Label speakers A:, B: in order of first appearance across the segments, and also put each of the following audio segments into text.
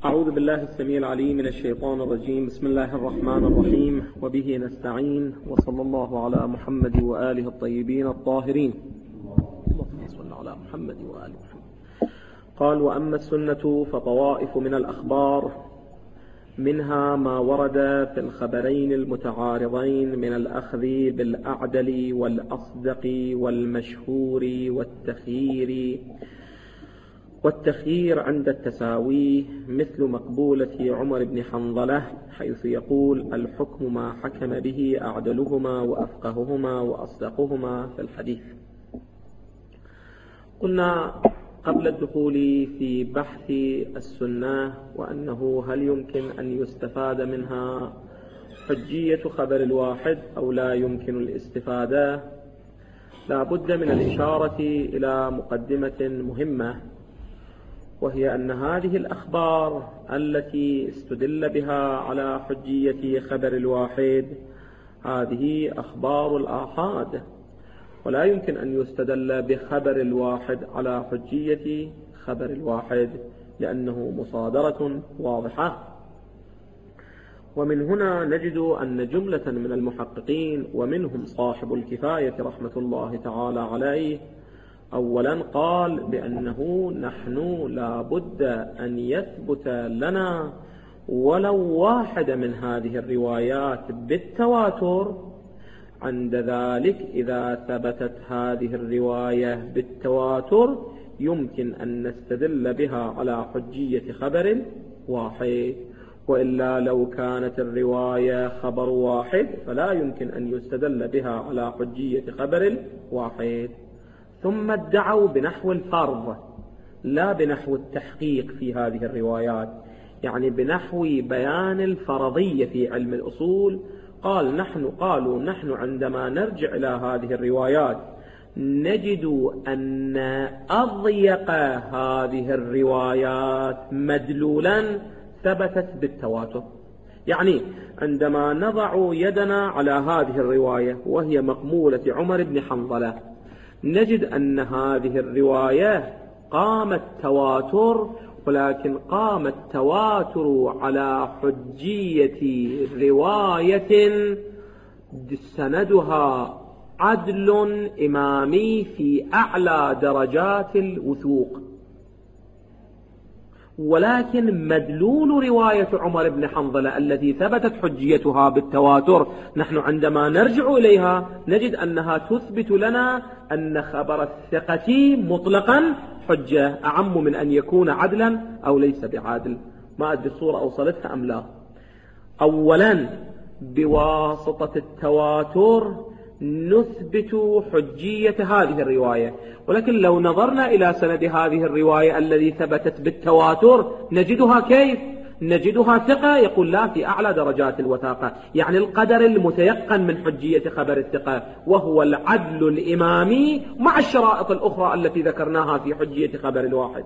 A: أعوذ بالله السميع العليم من الشيطان الرجيم. بسم الله الرحمن الرحيم، وبه نستعين، وصلى الله على محمد وآله الطيبين الطاهرين. اللهم صل على محمد وآل محمد. قال: وأما السنة فطوائف من الأخبار، منها ما ورد في الخبرين المتعارضين من الأخذ بالأعدل والأصدق والمشهور والتخيير عند التساوي، مثل مقبولة عمر بن حنظلة، حيث يقول: الحكم ما حكم به أعدلهما وأفقههما وأصدقهما في الحديث. قلنا قبل الدخول في بحث السنة وأنه هل يمكن أن يستفاد منها حجية خبر الواحد أو لا يمكن الاستفادة، لا بد من الإشارة إلى مقدمة مهمة، وهي أن هذه الأخبار التي استدل بها على حجية خبر الواحد هذه أخبار الآحاد، ولا يمكن أن يستدل بخبر الواحد على حجية خبر الواحد لأنه مصادرة واضحة. ومن هنا نجد أن جملة من المحققين ومنهم صاحب الكفاية رحمة الله تعالى عليه أولا قال بأنه نحن لا بد أن يثبت لنا ولو واحدة من هذه الروايات بالتواتر. عند ذلك إذا ثبتت هذه الرواية بالتواتر يمكن أن نستدل بها على حجية خبر واحد، وإلا لو كانت الرواية خبر واحد فلا يمكن أن يستدل بها على حجية خبر واحد. ثم ادعوا بنحو الفرض لا بنحو التحقيق في هذه الروايات، يعني بنحو بيان الفرضية في علم الأصول. قالوا نحن عندما نرجع إلى هذه الروايات نجد أن أضيق هذه الروايات مدلولا ثبتت بالتواتر. يعني عندما نضع يدنا على هذه الرواية وهي مقمولة عمر بن حنظلة نجد أن هذه الرواية قامت تواتر، ولكن قامت تواتر على حجية رواية سندها عدل إمامي في أعلى درجات الوثوق. ولكن مدلول رواية عمر بن حنظلة التي ثبتت حجيتها بالتواتر نحن عندما نرجع إليها نجد أنها تثبت لنا أن خبر الثقة مطلقا حجة أعم من أن يكون عدلا أو ليس بعادل. ما أدري الصورة أوصلتها أم لا. أولا بواسطة التواتر نثبت حجية هذه الرواية، ولكن لو نظرنا إلى سند هذه الرواية الذي ثبتت بالتواتر نجدها كيف؟ نجدها ثقة، يقول لا، في أعلى درجات الوثاقة، يعني القدر المتيقن من حجية خبر الثقة وهو العدل الإمامي مع الشرائط الأخرى التي ذكرناها في حجية خبر الواحد.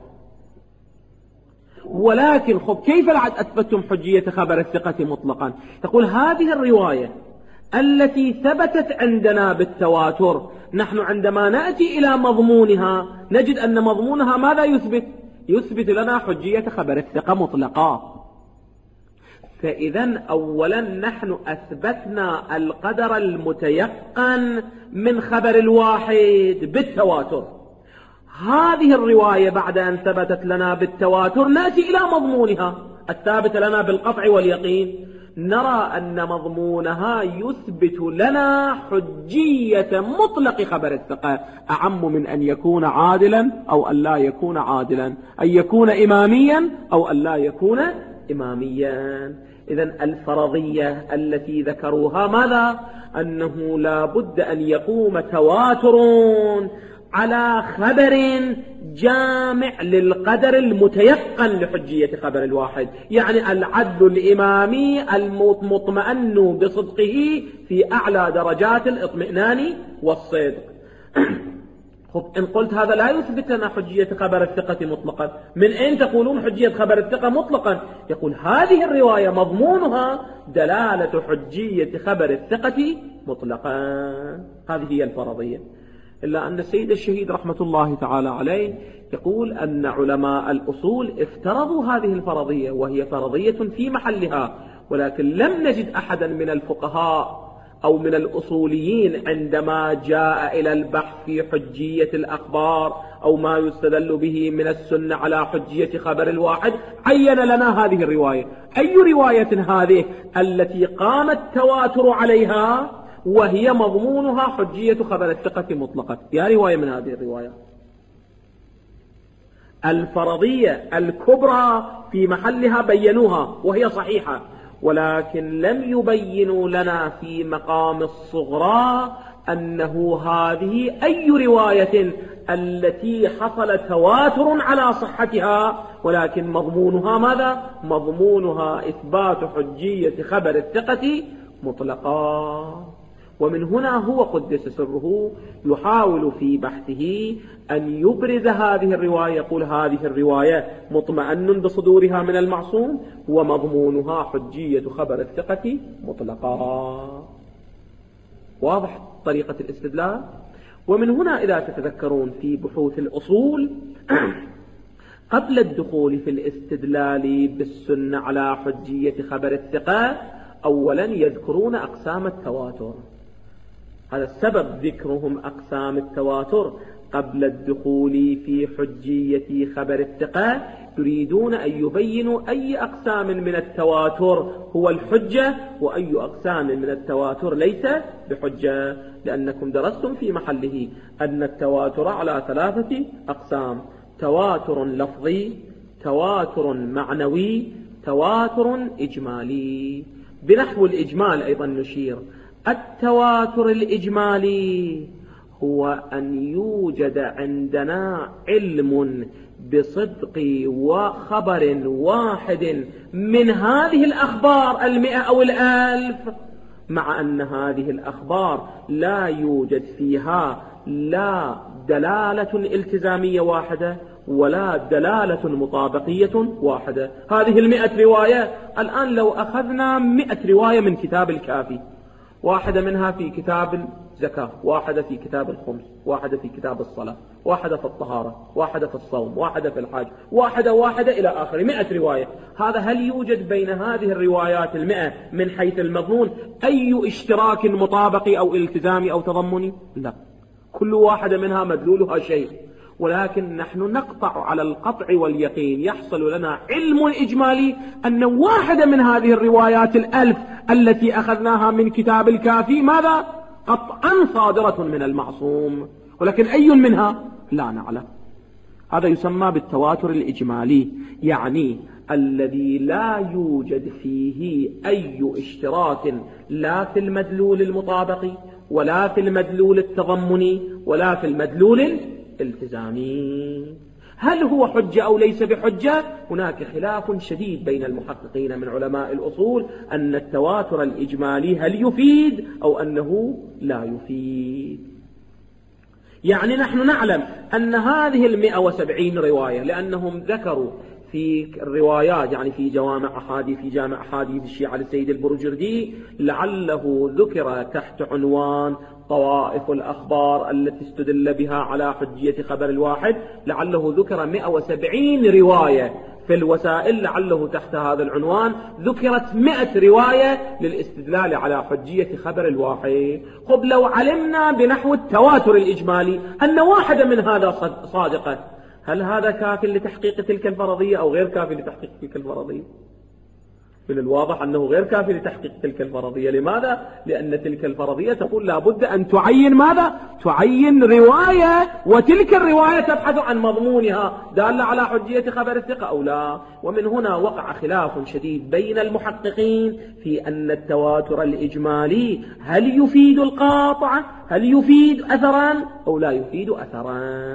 A: ولكن كيف أثبتم حجية خبر الثقة مطلقا؟ تقول هذه الرواية التي ثبتت عندنا بالتواتر نحن عندما نأتي إلى مضمونها نجد أن مضمونها ماذا يثبت لنا حجية خبر الثقة مطلقا. فإذا أولا نحن أثبتنا القدر المتيقن من خبر الواحد بالتواتر. هذه الرواية بعد أن ثبتت لنا بالتواتر نأتي إلى مضمونها الثابت لنا بالقطع واليقين، نرى أن مضمونها يثبت لنا حجية مطلق خبر الثقة أعم من أن يكون عادلا أو أن لا يكون عادلا، أن يكون إماميا أو أن لا يكون إماميا. إذن الفرضية التي ذكروها ماذا؟ أنه لا بد أن يقوم تواتر على خبر جامع للقدر المتيقن لحجية خبر الواحد، يعني العدل الإمامي المطمئن بصدقه في أعلى درجات الاطمئنان والصدق. إن قلت هذا لا يثبت لنا حجية خبر الثقة مطلقا، من أين تقولون حجية خبر الثقة مطلقا؟ يقول هذه الرواية مضمونها دلالة حجية خبر الثقة مطلقا. هذه هي الفرضية. إلا أن السيد الشهيد رحمة الله تعالى عليه يقول أن علماء الأصول افترضوا هذه الفرضية وهي فرضية في محلها، ولكن لم نجد أحدا من الفقهاء أو من الأصوليين عندما جاء إلى البحث في حجية الأخبار أو ما يستدل به من السنة على حجية خبر الواحد عين لنا هذه الرواية. أي رواية هذه التي قام التواتر عليها وهي مضمونها حجية خبر الثقة مطلقا؟ يا رواية من هذه الروايات. الفرضية الكبرى في محلها بينوها وهي صحيحة، ولكن لم يبينوا لنا في مقام الصغرى أنه هذه أي رواية التي حصل تواتر على صحتها، ولكن مضمونها ماذا؟ مضمونها إثبات حجية خبر الثقة مطلقا. ومن هنا هو قدس سره يحاول في بحثه أن يبرز هذه الرواية، يقول هذه الرواية مطمئن بصدورها من المعصوم ومضمونها حجية خبر الثقة مطلقا. واضح طريقة الاستدلال؟ ومن هنا إذا تتذكرون في بحوث الأصول قبل الدخول في الاستدلال بالسنة على حجية خبر الثقة أولا يذكرون أقسام التواتر. هذا السبب ذكرهم أقسام التواتر قبل الدخول في حجية خبر الثقة، يريدون أن يبينوا أي أقسام من التواتر هو الحجة وأي أقسام من التواتر ليس بحجة، لأنكم درستم في محله أن التواتر على 3 أقسام: تواتر لفظي، تواتر معنوي، تواتر إجمالي. بنحو الإجمال أيضا نشير: التواتر الإجمالي هو أن يوجد عندنا علم بصدق وخبر واحد من هذه الأخبار 100 أو 1000، مع أن هذه الأخبار لا يوجد فيها لا دلالة التزامية واحدة ولا دلالة مطابقية واحدة. هذه 100 رواية الآن لو أخذنا 100 رواية من كتاب الكافي، واحدة منها في كتاب الزكاة، واحدة في كتاب الخمس، واحدة في كتاب الصلاة، واحدة في الطهارة، واحدة في الصوم، واحدة في الحج، واحدة إلى آخر 100 رواية. هذا هل يوجد بين هذه الروايات 100 من حيث المضمون أي اشتراك مطابقي أو التزامي أو تضمني؟ لا، كل واحدة منها مدلولها شيء، ولكن نحن نقطع على القطع واليقين، يحصل لنا علم إجمالي أن واحدة من هذه الروايات 1000 التي أخذناها من كتاب الكافي ماذا؟ قطعا صادرة من المعصوم، ولكن أي منها لا نعلم. هذا يسمى بالتواتر الإجمالي، يعني الذي لا يوجد فيه أي اشتراك لا في المدلول المطابقي ولا في المدلول التضمني ولا في المدلول الالتزامي. هل هو حجة أو ليس بحجة؟ هناك خلاف شديد بين المحققين من علماء الأصول أن التواتر الإجمالي هل يفيد أو أنه لا يفيد. يعني نحن نعلم أن هذه 170 رواية لأنهم ذكروا في الروايات، يعني في جامع أحاديث الشيعة للسيد البرجردي، لعله ذكر تحت عنوان طوائف الأخبار التي استدل بها على حجية خبر الواحد، لعله ذكر 170 رواية في الوسائل، لعله تحت هذا العنوان ذكرت 100 رواية للاستدلال على حجية خبر الواحد. خب لو علمنا بنحو التواتر الإجمالي أن واحدة من هذا صادقة، هل هذا كافٍ لتحقيق تلك الفرضية أو غير كافٍ لتحقيق تلك الفرضية؟ من الواضح أنه غير كافٍ لتحقيق تلك الفرضية. لماذا؟ لأن تلك الفرضية تقول لابد أن تعين ماذا؟ تعين رواية، وتلك الرواية تبحث عن مضمونها دالة على حجية خبر الثقة أو لا. ومن هنا وقع خلاف شديد بين المحققين في أن التواتر الإجمالي هل يفيد القاطع، هل يفيد أثرا أو لا يفيد أثرا.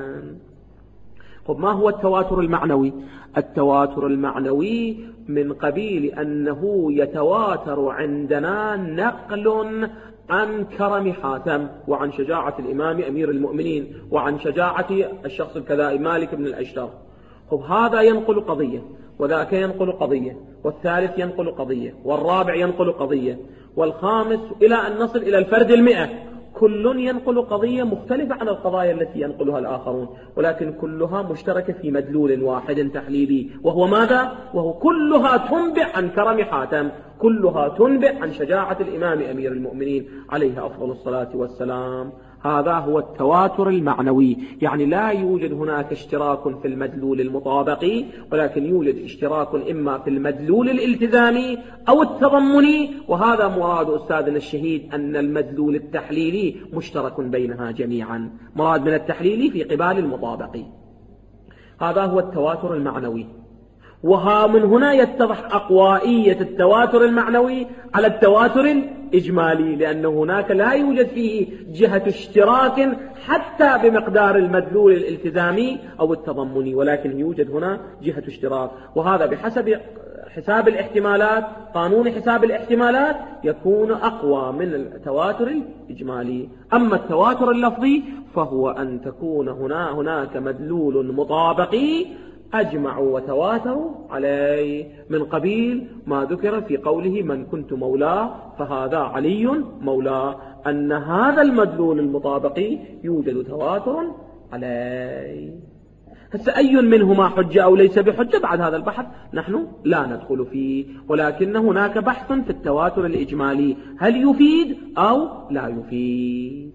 A: طب ما هو التواتر المعنوي؟ التواتر المعنوي من قبيل أنه يتواتر عندنا نقل عن كرم حاتم وعن شجاعة الإمام أمير المؤمنين وعن شجاعة الشخص الكذائي مالك بن الأشتر. طب هذا ينقل قضية، وذاك ينقل قضية، والثالث ينقل قضية، والرابع ينقل قضية، والخامس، إلى أن نصل إلى الفرد 100. كل ينقل قضية مختلفة عن القضايا التي ينقلها الآخرون، ولكن كلها مشتركة في مدلول واحد تحليلي، وهو ماذا؟ وهو كلها تنبئ عن كرم حاتم، كلها تنبئ عن شجاعة الإمام أمير المؤمنين عليه أفضل الصلاة والسلام. هذا هو التواتر المعنوي، يعني لا يوجد هناك اشتراك في المدلول المطابقي، ولكن يوجد اشتراك إما في المدلول الالتزامي أو التضمني، وهذا مراد أستاذنا الشهيد أن المدلول التحليلي مشترك بينها جميعا، مراد من التحليلي في قبال المطابقي. هذا هو التواتر المعنوي، وها من هنا يتضح أقوائية التواتر المعنوي على التواتر الإجمالي، لأن هناك لا يوجد فيه جهة اشتراك حتى بمقدار المدلول الالتزامي أو التضمني، ولكن يوجد هنا جهة اشتراك، وهذا بحسب حساب الاحتمالات، قانون حساب الاحتمالات يكون أقوى من التواتر الإجمالي. أما التواتر اللفظي فهو أن تكون هناك مدلول مطابقي أجمعوا وتواتروا عليه، من قبيل ما ذكر في قوله من كنت مولاه فهذا علي مولاه، أن هذا المدلول المطابقي يوجد تواتر عليه. هسه أي منهما حجة أو ليس بحجة بعد هذا البحث نحن لا ندخل فيه، ولكن هناك بحث في التواتر الإجمالي، هل يفيد أو لا يفيد.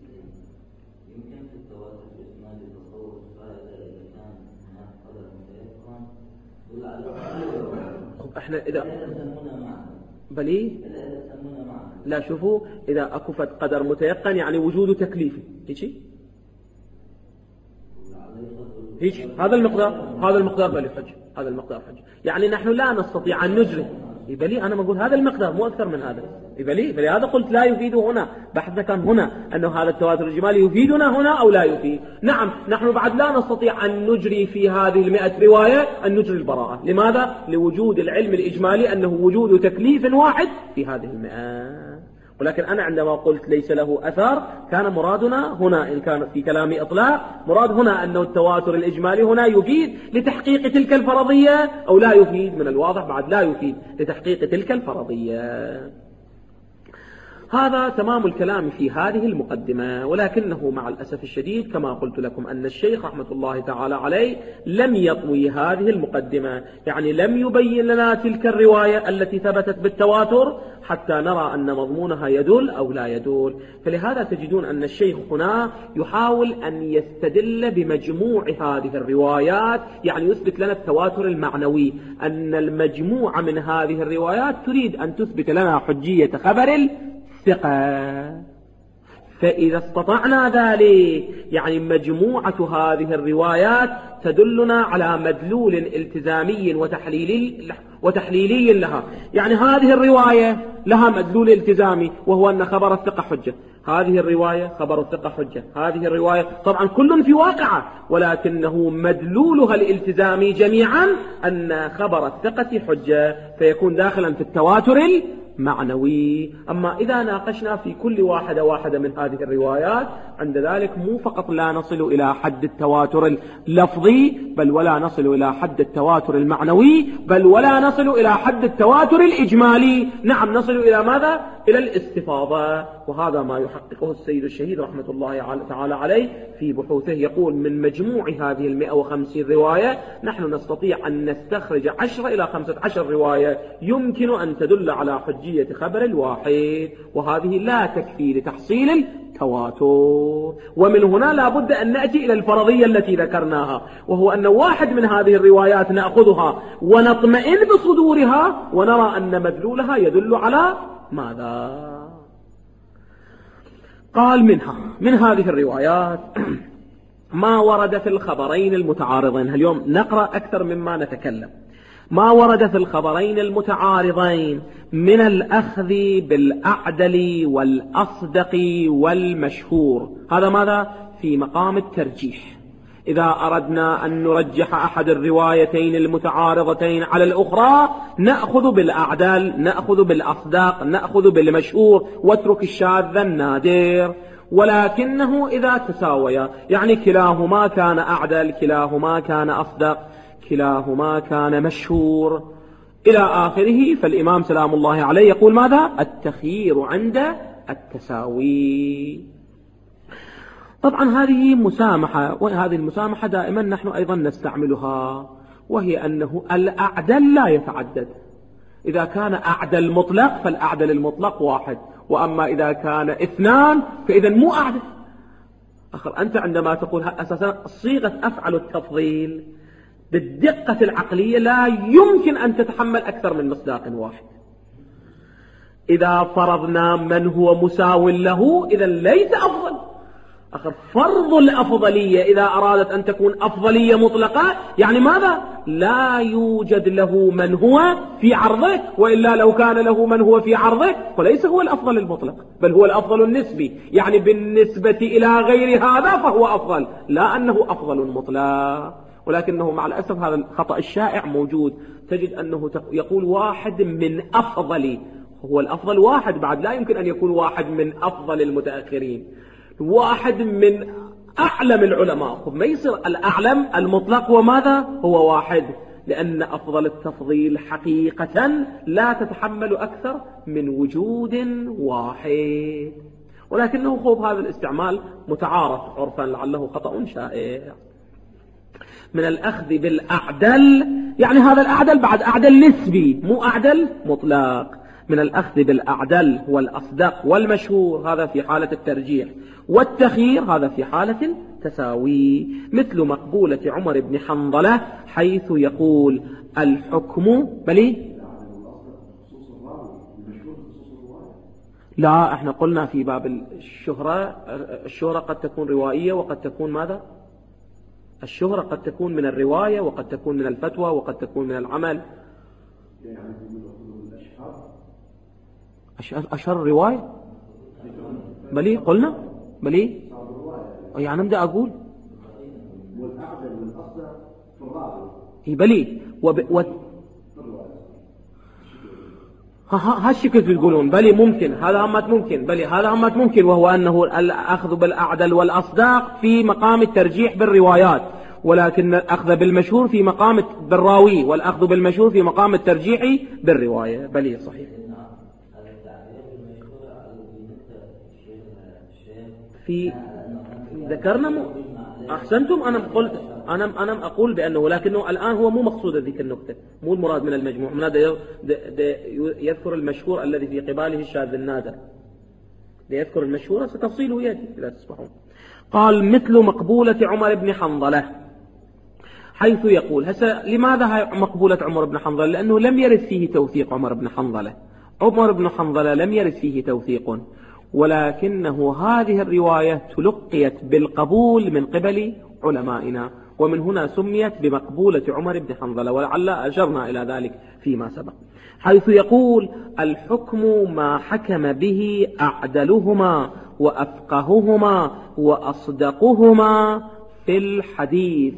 A: احنا اذا بلي لا شوفوا اذا اكفت قدر متيقن يعني وجود تكليف هيك هذا المقدار بلي حج، هذا المقدار حج، يعني نحن لا نستطيع ان نجري بلي، انا بقول هذا المقدار مو اكثر من هذا بلي هذا قلت لا يفيد هنا، بحثنا كان هنا انه هذا التواتر الإجمالي يفيدنا هنا او لا يفيد. نعم نحن بعد لا نستطيع ان نجري في هذه 100 رواية ان نجري البراءة، لماذا؟ لوجود العلم الإجمالي انه وجود تكليف واحد في هذه 100. ولكن أنا عندما قلت ليس له أثر كان مرادنا هنا، إن كان في كلامي إطلاق، مراد هنا أنه التواتر الإجمالي هنا يفيد لتحقيق تلك الفرضية أو لا يفيد، من الواضح بعد لا يفيد لتحقيق تلك الفرضية. هذا تمام الكلام في هذه المقدمة، ولكنه مع الأسف الشديد كما قلت لكم أن الشيخ رحمة الله تعالى عليه لم يطوي هذه المقدمة، يعني لم يبين لنا تلك الرواية التي ثبتت بالتواتر حتى نرى أن مضمونها يدل أو لا يدل. فلهذا تجدون أن الشيخ هنا يحاول أن يستدل بمجموع هذه الروايات، يعني يثبت لنا التواتر المعنوي، أن المجموعة من هذه الروايات تريد أن تثبت لنا حجية خبر ثقة. فإذا استطعنا ذلك يعني مجموعة هذه الروايات تدلنا على مدلول التزامي وتحليلي لها، يعني هذه الرواية لها مدلول التزامي وهو أن خبر الثقة حجة، هذه الرواية خبر الثقة حجة، هذه الرواية طبعا كل في واقعة، ولكنه مدلولها الالتزامي جميعا أن خبر الثقة حجة، فيكون داخلا في التواتر معنوي. أما إذا ناقشنا في كل واحدة من هذه الروايات عند ذلك مو فقط لا نصل إلى حد التواتر اللفظي، بل ولا نصل إلى حد التواتر المعنوي، بل ولا نصل إلى حد التواتر الإجمالي. نعم نصل إلى ماذا؟ إلى الاستفاضة، وهذا ما يحققه السيد الشهيد رحمة الله تعالى عليه في بحوثه، يقول من مجموع هذه 150 رواية نحن نستطيع أن نستخرج 10 إلى 15 رواية يمكن أن تدل على حجية خبر الواحد، وهذه لا تكفي لتحصيل التواتر. ومن هنا لا بد أن نأتي إلى الفرضية التي ذكرناها، وهو أن واحد من هذه الروايات نأخذها ونطمئن بصدورها ونرى أن مدلولها يدل على ماذا؟ قال من هذه الروايات ما ورد في الخبرين المتعارضين. اليوم نقرأ أكثر مما نتكلم. ما ورد في الخبرين المتعارضين من الأخذ بالأعدل والأصدق والمشهور، هذا ماذا؟ في مقام الترجيح. إذا أردنا أن نرجح أحد الروايتين المتعارضتين على الأخرى نأخذ بالأعدل، نأخذ بالأصدق، نأخذ بالمشهور، واترك الشاذ النادر. ولكنه إذا تساويا، يعني كلاهما كان أعدل، كلاهما كان أصدق، كلاهما كان مشهور إلى آخره، فالإمام سلام الله عليه يقول ماذا؟ التخيير عند التساوي. طبعا هذه مسامحة، وهذه المسامحة دائما نحن أيضا نستعملها، وهي أنه الأعدل لا يتعدد. إذا كان أعدل مطلق فالأعدل المطلق واحد، وأما إذا كان اثنان فإذا مو أعدل. أنت عندما تقول أساسا صيغة أفعل التفضيل بالدقة العقلية لا يمكن أن تتحمل أكثر من مصداق واحد. إذا فرضنا من هو مساو له إذا ليس أفضل. فرض الأفضلية إذا أرادت أن تكون أفضلية مطلقة يعني ماذا؟ لا يوجد له من هو في عرضه، وإلا لو كان له من هو في عرضه فليس هو الأفضل المطلق، بل هو الأفضل النسبي، يعني بالنسبة إلى غير هذا فهو أفضل، لا أنه أفضل مطلق. ولكنه مع الأسف هذا الخطأ الشائع موجود، تجد أنه يقول واحد من أفضل، هو الأفضل واحد بعد، لا يمكن أن يكون واحد من أفضل المتأخرين، واحد من أعلم العلماء. ما يصير الأعلم المطلق وماذا هو واحد، لأن أفضل التفضيل حقيقة لا تتحمل أكثر من وجود واحد. ولكنه هذا الاستعمال متعارف عرفا، لعله خطأ شائع. من الأخذ بالأعدل، يعني هذا الأعدل بعد أعدل نسبي مو أعدل مطلق. من الأخذ بالأعدل والأصدق والمشهور، هذا في حالة الترجيح، والتخيير هذا في حالة التساوي. مثل مقبولة عمر بن حنظلة حيث يقول الحكم بلي. لا، احنا قلنا في باب الشهرة قد تكون روائية وقد تكون ماذا؟ الشهرة قد تكون من الرواية وقد تكون من الفتوى وقد تكون من العمل. أشهر رواية بلي قلنا بلي، يعني نبدأ أقول بلي هالشكل تقولون بلي ممكن، هذا همت ممكن، بلي هذا همت ممكن، وهو أنه الأخذ بالأعدل والأصداق في مقام الترجيح بالروايات، ولكن الأخذ بالمشهور في مقام بالراوي، والأخذ بالمشهور في مقام الترجيح بالرواية. بلي صحيح. في ذكرنا أحسنتم، أنا أقول بأنه، لكنه الآن هو مو مقصود ذيك النقطة، مو المراد من المجموع، من هذا يذكر المشهور الذي في قباله الشاذ النادر، ليذكر المشهور ستفصيله يأتي إذا تصبحون. قال مثل مقبولة عمر بن حنظلة حيث يقول، لماذا مقبولة عمر بن حنظلة؟ لأنه لم يرد فيه توثيق عمر بن حنظلة. عمر بن حنظلة لم يرد فيه توثيق، ولكنه هذه الرواية تلقيت بالقبول من قبل علمائنا، ومن هنا سميت بمقبولة عمر بن حنظلة، ولعل أشرنا إلى ذلك فيما سبق. حيث يقول الحكم ما حكم به أعدلهما وأفقههما وأصدقهما في الحديث.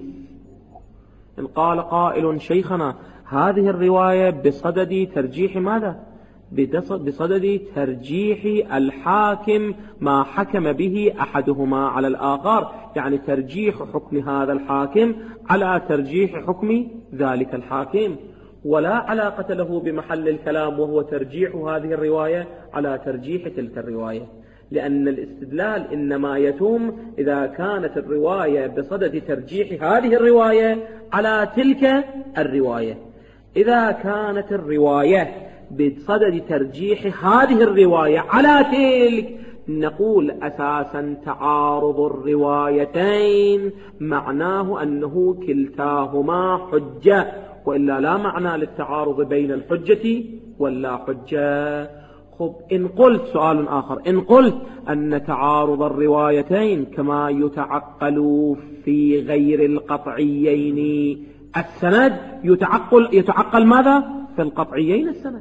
A: إن قال قائل شيخنا هذه الرواية بصدد ترجيح ماذا؟ بصدد ترجيح الحاكم ما حكم به أحدهما على الآخر، يعني ترجيح حكم هذا الحاكم على ترجيح حكم ذلك الحاكم، ولا علاقة له بمحل الكلام وهو ترجيح هذه الرواية على ترجيح تلك الرواية، لأن الاستدلال إنما يتم إذا كانت الرواية بصدد ترجيح هذه الرواية على تلك الرواية. إذا كانت الرواية بصدد ترجيح هذه الرواية على تلك، نقول أساسا تعارض الروايتين معناه أنه كلتاهما حجة، وإلا لا معنى للتعارض بين الحجة واللا حجة. إن قلت سؤال آخر، إن قلت أن تعارض الروايتين كما يتعقل في غير القطعيين السند، يتعقل ماذا؟ في القطعيين السند.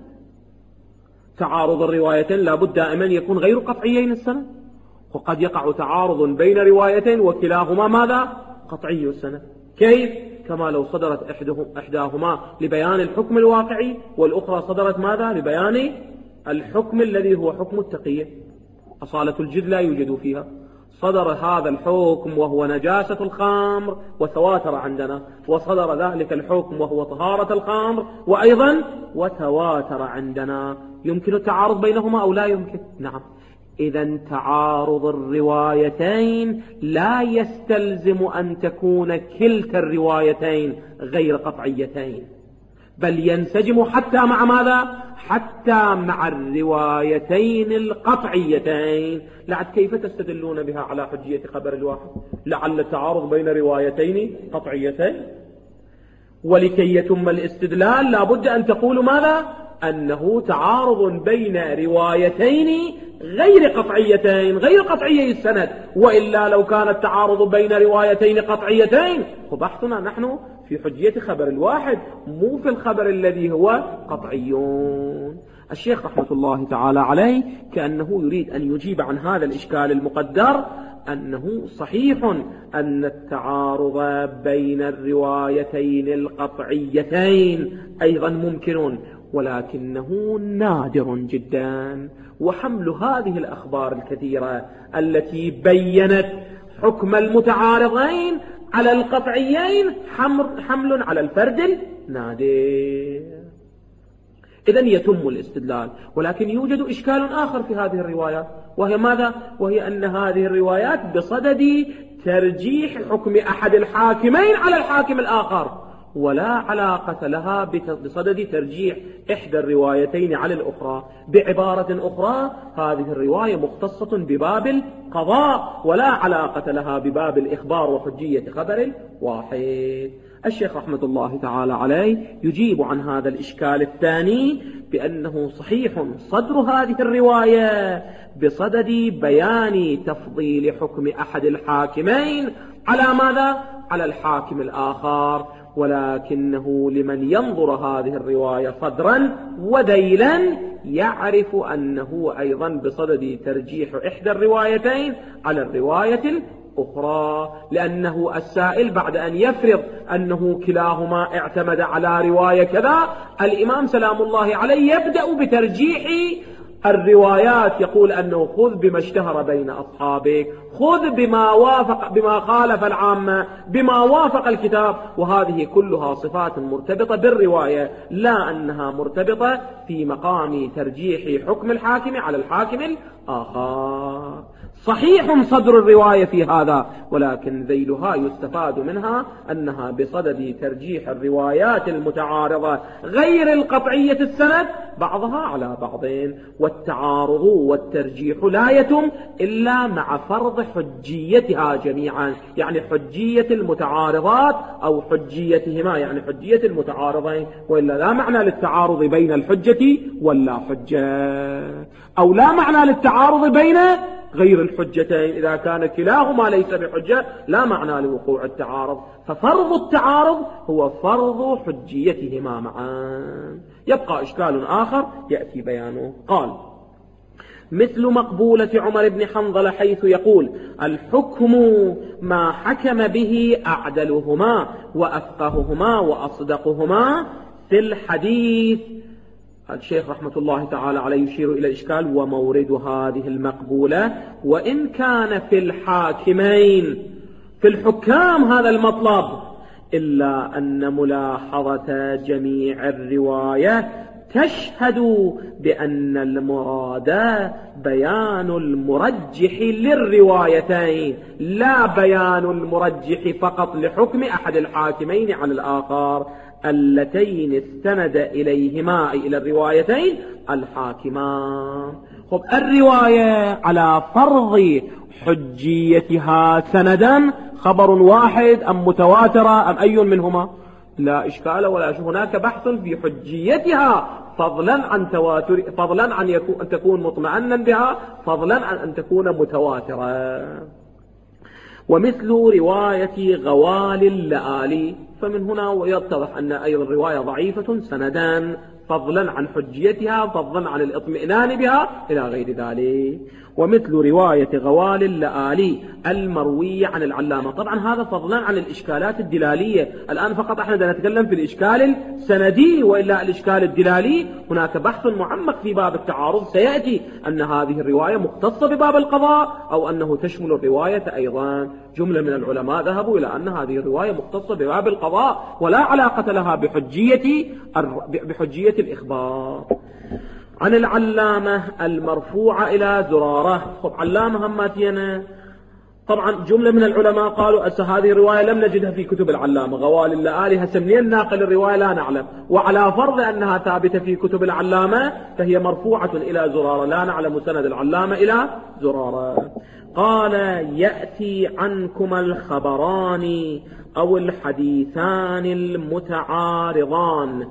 A: تعارض الروايتين لابد دائما يكون غير قطعيين السند، وقد يقع تعارض بين روايتين وكلاهما ماذا؟ قطعي السند. كيف؟ كما لو صدرت إحداهما لبيان الحكم الواقعي والأخرى صدرت ماذا؟ لبيان الحكم الذي هو حكم التقية، أصالة الجد لا يوجد فيها. صدر هذا الحكم وهو نجاسة الخمر وتواتر عندنا، وصدر ذلك الحكم وهو طهارة الخمر وأيضا وتواتر عندنا. يمكن التعارض بينهما أو لا يمكن؟ نعم. إذا تعارض الروايتين لا يستلزم أن تكون كلتا الروايتين غير قطعيتين، بل ينسجم حتى مع ماذا؟ حتى مع الروايتين القطعيتين. لعد كيف تستدلون بها على حجية خبر الواحد؟ لعل التعارض بين روايتين قطعيتين، ولكي يتم الاستدلال لابد أن تقولوا ماذا؟ أنه تعارض بين روايتين غير قطعيتين، غير قطعيي السند، وإلا لو كان التعارض بين روايتين قطعيتين فبحثنا نحن في حجية خبر الواحد مو في الخبر الذي هو قطعيون. الشيخ رحمة الله تعالى عليه كأنه يريد أن يجيب عن هذا الإشكال المقدر، أنه صحيح أن التعارض بين الروايتين القطعيتين أيضا ممكن، ولكنه نادر جدا. وحمل هذه الأخبار الكثيرة التي بيّنت حكم المتعارضين على القطعيين حمل على الفرد النادر. إذن يتم الاستدلال، ولكن يوجد إشكال آخر في هذه الروايات، وهي ماذا؟ وهي أن هذه الروايات بصدد ترجيح حكم أحد الحاكمين على الحاكم الآخر، ولا علاقة لها بصدد ترجيح إحدى الروايتين على الأخرى. بعبارة أخرى، هذه الرواية مختصة بباب القضاء ولا علاقة لها بباب الإخبار وحجية خبر واحد. الشيخ رحمة الله تعالى عليه يجيب عن هذا الإشكال الثاني بأنه صحيح صدر هذه الرواية بصدد بيان تفضيل حكم أحد الحاكمين على ماذا؟ على الحاكم الآخر، ولكنه لمن ينظر هذه الرواية صدرا وذيلا يعرف أنه أيضا بصدد ترجيح إحدى الروايتين على الرواية الأخرى، لأنه السائل بعد أن يفرض أنه كلاهما اعتمد على رواية كذا، الإمام سلام الله عليه يبدأ بترجيح الروايات، يقول أنه خذ بما اشتهر بين أصحابك، خذ بما خالف العامة، بما وافق الكتاب، وهذه كلها صفات مرتبطة بالرواية، لا أنها مرتبطة في مقام ترجيح حكم الحاكم على الحاكم الآخر. صحيح صدر الرواية في هذا، ولكن ذيلها يستفاد منها أنها بصدد ترجيح الروايات المتعارضة غير القطعية السند بعضها على بعض، والتعارض والترجيح لا يتم إلا مع فرض حجيتها جميعا، يعني حجية المتعارضات أو حجيتهما، يعني حجية المتعارضين، وإلا لا معنى للتعارض بين الحجة ولا حجة، أو لا معنى للتعارض بين غير الحجتين، إذا كان كلاهما ليس بحجة لا معنى لوقوع التعارض، ففرض التعارض هو فرض حجيتهما معا. يبقى إشكال آخر يأتي بيانه. قال: مثل مقبولة عمر بن حنظلة حيث يقول: الحكم ما حكم به أعدلهما وأفقههما وأصدقهما في الحديث. الشيخ رحمة الله تعالى عليه يشير إلى الإشكال ومورد هذه المقبولة، وإن كان في الحاكمين في الحكام هذا المطلب، إلا أن ملاحظة جميع الرواية تشهد بأن المراد بيان المرجح للروايتين، لا بيان المرجح فقط لحكم أحد الحاكمين على الآخر اللتين استند إليهما، إلى الروايتين الحاكمان. خب، الرواية على فرض حجيتها سندا خبر واحد أم متواترة أم أي منهما؟ لا إشكال ولا هناك بحث في حجيتها، فضلا عن تواتر، فضلا عن أن تكون مطمئنا بها، فضلا عن أن تكون متواترة. ومثل رواية غوال اللآلي، فمن هنا يتضح أن أيضا الرواية ضعيفة سندا، فضلا عن حجيتها، فضلا عن الاطمئنان بها إلى غير ذلك. ومثل رواية غوال اللآلي المروية عن العلامة. طبعا هذا فضلا عن الإشكالات الدلالية، الآن فقط احنا نتكلم في الإشكال السندي، وإلا الإشكال الدلالي هناك بحث معمق في باب التعارض سيأتي أن هذه الرواية مختصة بباب القضاء أو أنه تشمل الرواية أيضا. جملة من العلماء ذهبوا إلى أن هذه الرواية مختصة بباب القضاء ولا علاقة لها بحجية الإخبار. عن العلامة المرفوعة إلى زرارة. خب علامة هماتينا طبعا جملة من العلماء قالوا هذه الرواية لم نجدها في كتب العلامة، غوال الآلهة سمنين ناقل الرواية لا نعلم، وعلى فرض أنها ثابتة في كتب العلامة فهي مرفوعة إلى زرارة، لا نعلم سند العلامة إلى زرارة. قال يأتي عنكم الخبران أو الحديثان المتعارضان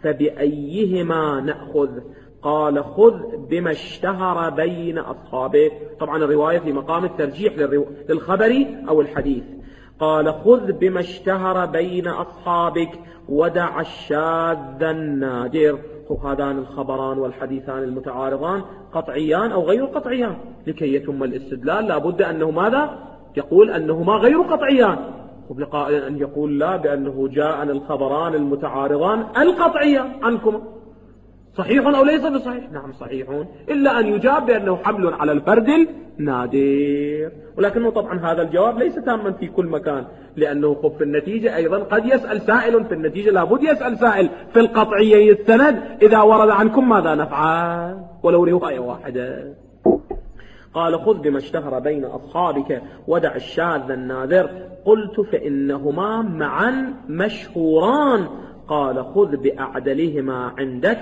A: فبأيهما نأخذ؟ قال خذ بما اشتهر بين أصحابك. طبعا الرواية في مقام الترجيح للخبر أو الحديث. قال خذ بما اشتهر بين أصحابك ودع الشاذ النادر. هذان الخبران والحديثان المتعارضان قطعيان أو غير قطعيان، لكي يتم الاستدلال لابد أنه ماذا؟ يقول أنهما غير قطعيان، وبقائل أن يقول لا بأنه جاءنا الخبران المتعارضان القطعيان عنكم، صحيح أو ليس بصحيح؟ نعم صحيحون، إلا أن يجاب بأنه حمل على الفرد النادر. ولكنه طبعا هذا الجواب ليس تاما في كل مكان، لأنه خب في النتيجة أيضا قد يسأل سائل في النتيجة، لابد يسأل سائل في القطعيين السند إذا ورد عنكم ماذا نفعل ولو رواية واحدة. قال خذ بما اشتهر بين أصحابك ودع الشاذ النادر. قلت فإنهما معا مشهوران. قال خذ بأعدلهما عندك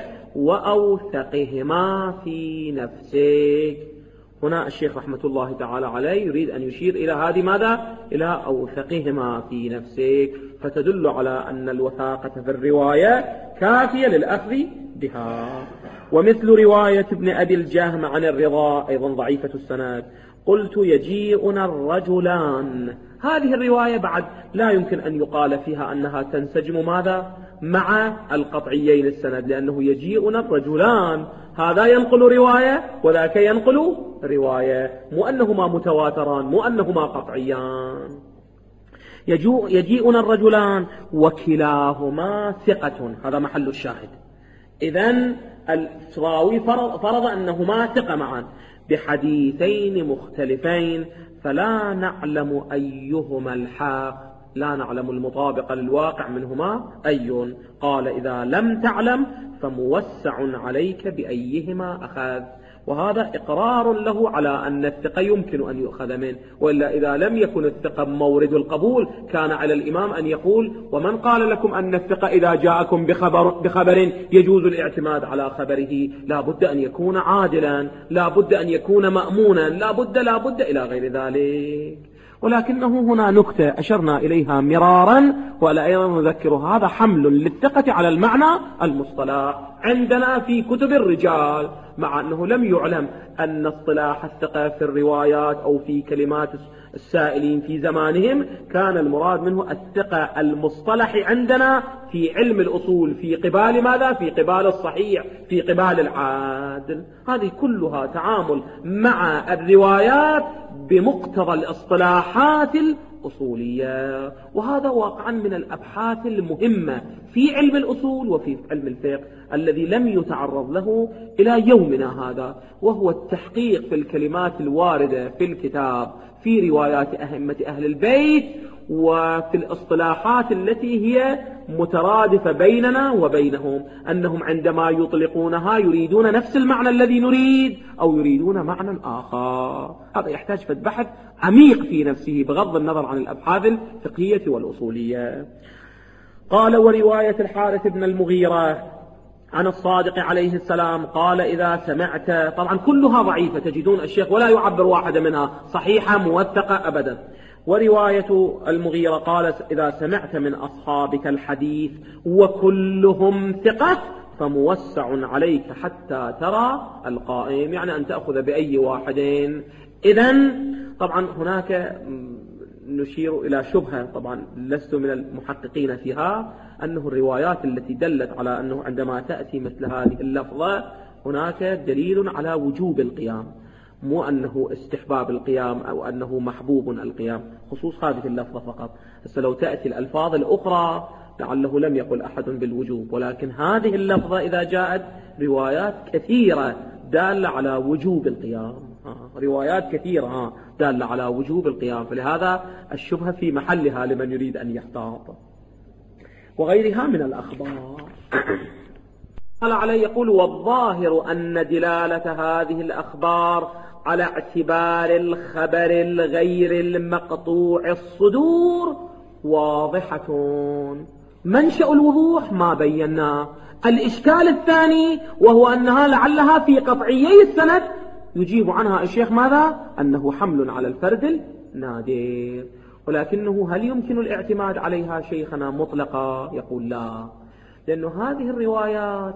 A: وأوثقهما في نفسك. هنا الشيخ رحمة الله تعالى عليه يريد أن يشير إلى هذه ماذا؟ إلى أوثقهما في نفسك، فتدل على أن الوثاقة في الرواية كافية للأخذ بها. ومثل رواية ابن أبي الجهم عن الرضا أيضا ضعيفة السند. قلت يجيئنا الرجلان. هذه الرواية بعد لا يمكن أن يقال فيها أنها تنسجم ماذا؟ مع القطعيين السند، لأنه يجيئنا الرجلان، هذا ينقل رواية وذاك ينقل رواية، مو أنهما متواتران، مو أنهما قطعيان. يجيئنا الرجلان وكلاهما ثقة، هذا محل الشاهد. إذن الراوي فرض أنهما ثقة معا بحديثين مختلفين، فلا نعلم أيهما الحق، لا نعلم المطابق للواقع منهما أي. قال إذا لم تعلم فموسع عليك بأيهما أخذ. وهذا إقرار له على أن الثقة يمكن أن يؤخذ منه، وإلا إذا لم يكن الثقة مورد القبول كان على الإمام أن يقول ومن قال لكم أن الثقة إذا جاءكم بخبر يجوز الاعتماد على خبره؟ لا بد أن يكون عادلا، لا بد أن يكون مأمونا، لا بد إلى غير ذلك. ولكنه هنا نكتة أشرنا إليها مرارا ولا أيضا نذكر، هذا حمل للثقة على المعنى المصطلح عندنا في كتب الرجال، مع أنه لم يعلم أن اصطلاح الثقة في الروايات أو في كلمات السائلين في زمانهم كان المراد منه الثقة المصطلح عندنا في علم الأصول في قبال ماذا؟ في قبال الصحيح، في قبال العادل. هذه كلها تعامل مع الروايات بمقتضى الاصطلاحات الأصولية، وهذا واقعا من الأبحاث المهمة في علم الأصول وفي علم الفقه الذي لم يتعرض له إلى يومنا هذا، وهو التحقيق في الكلمات الواردة في الكتاب في روايات أئمة أهل البيت وفي الاصطلاحات التي هي مترادفة بيننا وبينهم، أنهم عندما يطلقونها يريدون نفس المعنى الذي نريد أو يريدون معنى آخر. هذا يحتاج بحث عميق في نفسه بغض النظر عن الأبحاث الفقهية والأصولية. قال ورواية الحارث بن المغيرة عن الصادق عليه السلام قال إذا سمعت، طبعا كلها ضعيفة تجدون الشيخ ولا يعبر واحدة منها صحيحة موثقة أبدا. ورواية المغيرة قال إذا سمعت من أصحابك الحديث وكلهم ثقة فموسع عليك حتى ترى القائم، يعني أن تأخذ بأي واحدين. إذن طبعا هناك نشير إلى شبهة، طبعا لست من المحققين فيها، أنه الروايات التي دلت على أنه عندما تأتي مثل هذه اللفظة هناك دليل على وجوب القيام، مو أنه استحباب القيام أو أنه محبوب القيام، خصوص هذه اللفظة فقط. لو تأتي الألفاظ الأخرى لعله لم يقل أحد بالوجوب، ولكن هذه اللفظة إذا جاءت روايات كثيرة دالة على وجوب القيام، روايات كثيرة دالة على وجوب القيام، فلهذا الشبهة في محلها لمن يريد أن يحتاط، وغيرها من الأخبار. قال عليه يقول: والظاهر أن دلالة هذه الأخبار على اعتبار الخبر الغير المقطوع الصدور واضحة. منشأ الوضوح ما بيناه. الإشكال الثاني وهو أنها لعلها في قطعيي السند يجيب عنها الشيخ ماذا؟ أنه حمل على الفرد النادر. ولكنه هل يمكن الاعتماد عليها شيخنا مطلقا؟ يقول لا، لأن هذه الروايات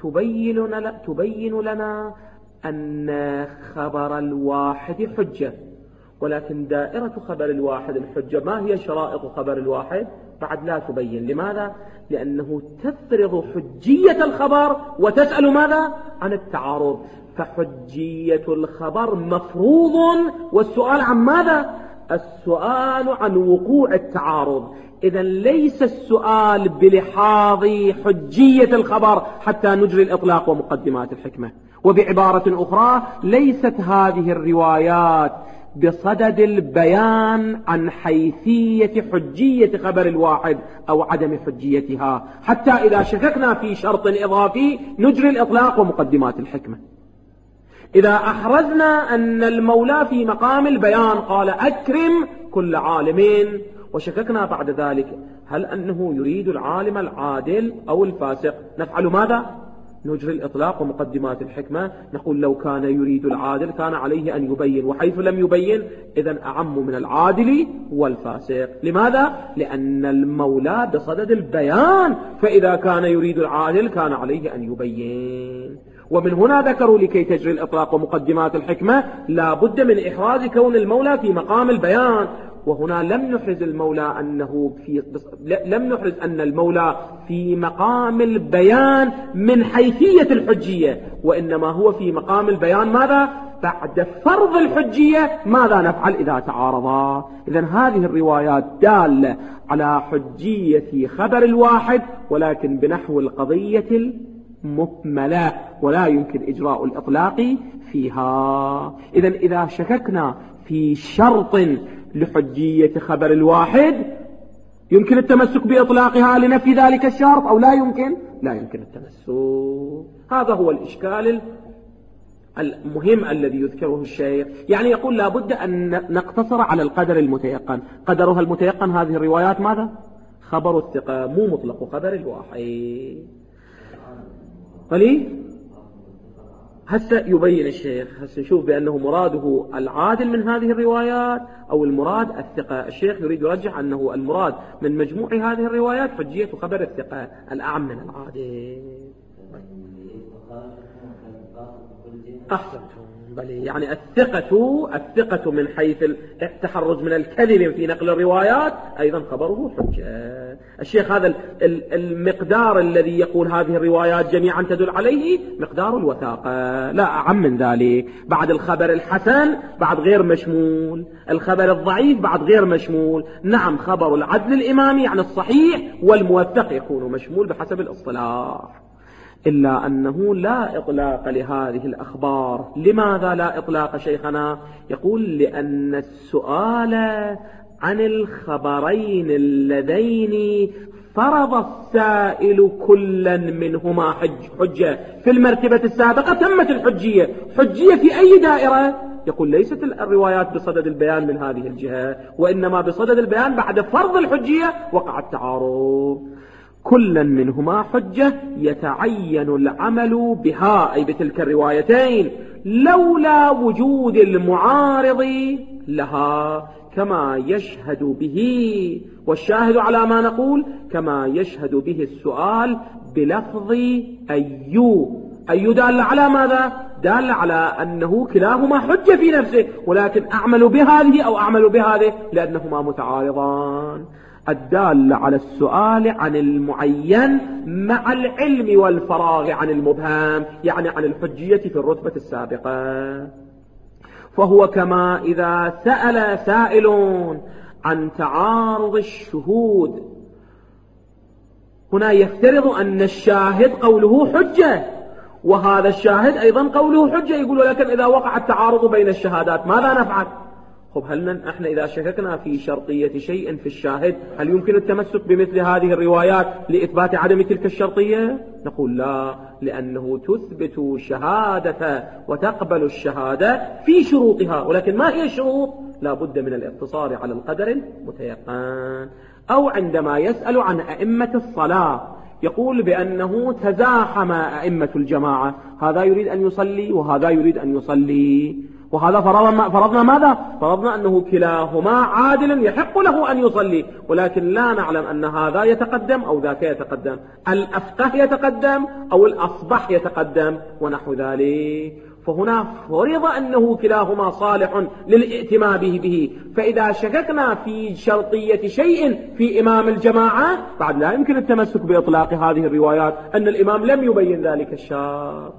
A: تبين لنا أن خبر الواحد حجة، ولكن دائرة خبر الواحد الحجة. ما هي شرائط خبر الواحد؟ بعد لا تبين. لماذا؟ لأنه تفرض حجية الخبر وتسأل ماذا؟ عن التعارض. فحجية الخبر مفروض، والسؤال عن ماذا؟ السؤال عن وقوع التعارض. إذا ليس السؤال بلحاظ حجية الخبر حتى نجري الإطلاق ومقدمات الحكمة. وبعبارة أخرى، ليست هذه الروايات بصدد البيان عن حيثية حجية خبر الواحد أو عدم حجيتها، حتى إذا شككنا في شرط إضافي نجري الإطلاق ومقدمات الحكمة. إذا أحرزنا أن المولى في مقام البيان قال: أكرم كل عالم، وشككنا بعد ذلك هل أنه يريد العالم العادل أو الفاسق، نفعل ماذا؟ نجري الإطلاق ومقدمات الحكمة. نقول: لو كان يريد العادل كان عليه أن يبين، وحيث لم يبين إذن أعم من العادل والفاسق. لماذا؟ لأن المولى بصدد البيان، فإذا كان يريد العادل كان عليه أن يبين. ومن هنا ذكروا لكي تجري الإطلاق ومقدمات الحكمة لا بد من إحراز كون المولى في مقام البيان. وهنا لم نحرز أن المولى في مقام البيان من حيثية الحجية، وإنما هو في مقام البيان ماذا؟ بعد فرض الحجية ماذا نفعل إذا تعارضا. إذن هذه الروايات دالة على حجية خبر الواحد، ولكن بنحو القضية مهملة ولا يمكن إجراء الإطلاق فيها. إذن إذا شككنا في شرط لحجية خبر الواحد يمكن التمسك بإطلاقها لنفي ذلك الشرط أو لا يمكن؟ لا يمكن التمسك. هذا هو الإشكال المهم الذي يذكره الشيخ. يعني يقول لا بد أن نقتصر على القدر المتيقن. قدرها المتيقن هذه الروايات ماذا؟ خبر الثقة، مو مطلق خبر الواحد. قليل هسه يبين الشيخ، هسه نشوف بأنه مراده العادل من هذه الروايات أو المراد الثقة. الشيخ يريد يرجح أنه المراد من مجموع هذه الروايات حجية خبر الثقة الأعم من العادل. أحسنتم. يعني الثقة من حيث التحرز من الكذب في نقل الروايات أيضا خبره حجة. الشيخ هذا المقدار الذي يقول هذه الروايات جميعا تدل عليه مقدار الوثاقة، لا أعم من ذلك. بعد الخبر الحسن بعد غير مشمول، الخبر الضعيف بعد غير مشمول. نعم، خبر العدل الإمامي عن الصحيح والموثق يكون مشمول بحسب الاصطلاح، إلا أنه لا إطلاق لهذه الأخبار. لماذا لا إطلاق شيخنا؟ يقول: لأن السؤال عن الخبرين اللذين فرض السائل كلا منهما حجة في المرتبة السابقة تمت الحجية. حجية في أي دائرة؟ يقول: ليست الروايات بصدد البيان من هذه الجهة، وإنما بصدد البيان بعد فرض الحجية وقع التعارض. كلا منهما حجة يتعين العمل بها، أي بتلك الروايتين، لولا وجود المعارض لها، كما يشهد به. والشاهد على ما نقول كما يشهد به السؤال بلفظ أي دال على ماذا؟ دال على أنه كلاهما حجة في نفسه، ولكن أعمل بهذه أو أعمل بهذه لأنهما متعارضان. الدال على السؤال عن المعين مع العلم والفراغ عن المبهم، يعني عن الحجية في الرتبة السابقة. فهو كما إذا سأل سائل عن تعارض الشهود، هنا يفترض أن الشاهد قوله حجة وهذا الشاهد أيضا قوله حجة. يقول: ولكن إذا وقع التعارض بين الشهادات ماذا نفعل؟ خب هل احنا إذا شككنا في شرطية شيء في الشاهد هل يمكن التمسك بمثل هذه الروايات لإثبات عدم تلك الشرطية؟ نقول لا، لأنه تثبت شهادة وتقبل الشهادة في شروطها، ولكن ما هي الشروط؟ لا بد من الاقتصار على القدر المتيقن. أو عندما يسأل عن أئمة الصلاة يقول بأنه تزاحم أئمة الجماعة، هذا يريد أن يصلي وهذا يريد أن يصلي، وهذا فرضنا ماذا؟ فرضنا أنه كلاهما عادل يحق له أن يصلي، ولكن لا نعلم أن هذا يتقدم أو ذاك يتقدم، الأفقه يتقدم أو الأصبح يتقدم ونحو ذلك. فهنا فرض أنه كلاهما صالح للائتمام به، فإذا شككنا في شرطية شيء في إمام الجماعة بعد لا يمكن التمسك بإطلاق هذه الروايات أن الإمام لم يبين ذلك الشرط.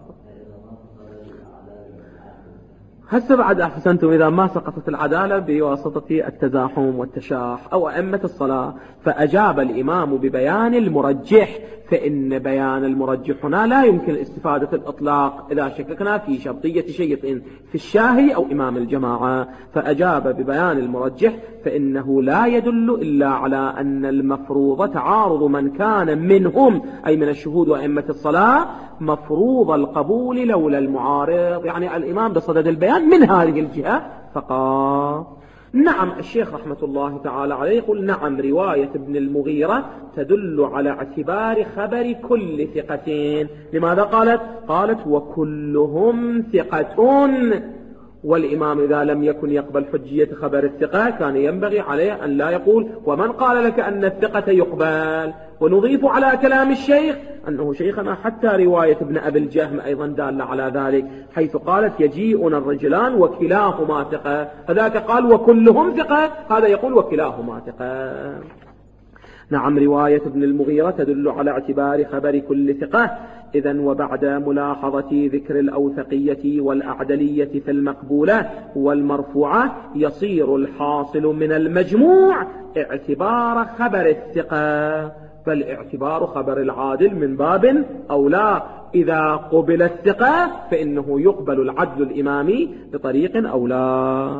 A: هسه بعد أحسنتم إذا ما سقطت العدالة بواسطة التزاحم والتشاح أو أئمة الصلاة، فأجاب الإمام ببيان المرجح، فإن بيان المرجح هنا لا يمكن استفادة الإطلاق إذا شككنا في شرطية شيء في الشاهي أو إمام الجماعة. فأجاب ببيان المرجح فإنه لا يدل إلا على أن المفروض تعارض من كان منهم أي من الشهود وأئمة الصلاة مفروض القبول لولا المعارض، يعني الإمام بصدد البيان من هذه الجهة فقط. نعم الشيخ رحمة الله تعالى عليه يقول نعم رواية ابن المغيرة تدل على اعتبار خبر كل ثقتين. لماذا قالت وكلهم ثقة، والإمام إذا لم يكن يقبل حجية خبر الثقة كان ينبغي عليه أن لا يقول ومن قال لك أن الثقة يقبل. ونضيف على كلام الشيخ أنه شيخنا حتى رواية ابن أبي الجهم أيضا دالة على ذلك، حيث قالت يجيئنا الرجلان وكلاهما ثقة، فذاك قال وكلهم ثقة، هذا يقول وكلاهما ثقة. نعم رواية ابن المغيرة تدل على اعتبار خبر كل ثقة. إذن وبعد ملاحظة ذكر الأوثقية والأعدلية في المقبولة والمرفوعة يصير الحاصل من المجموع اعتبار خبر الثقة، فالاعتبار خبر العادل من باب أولى. إذا قبل الثقة فإنه يقبل العدل الإمامي بطريق أولى.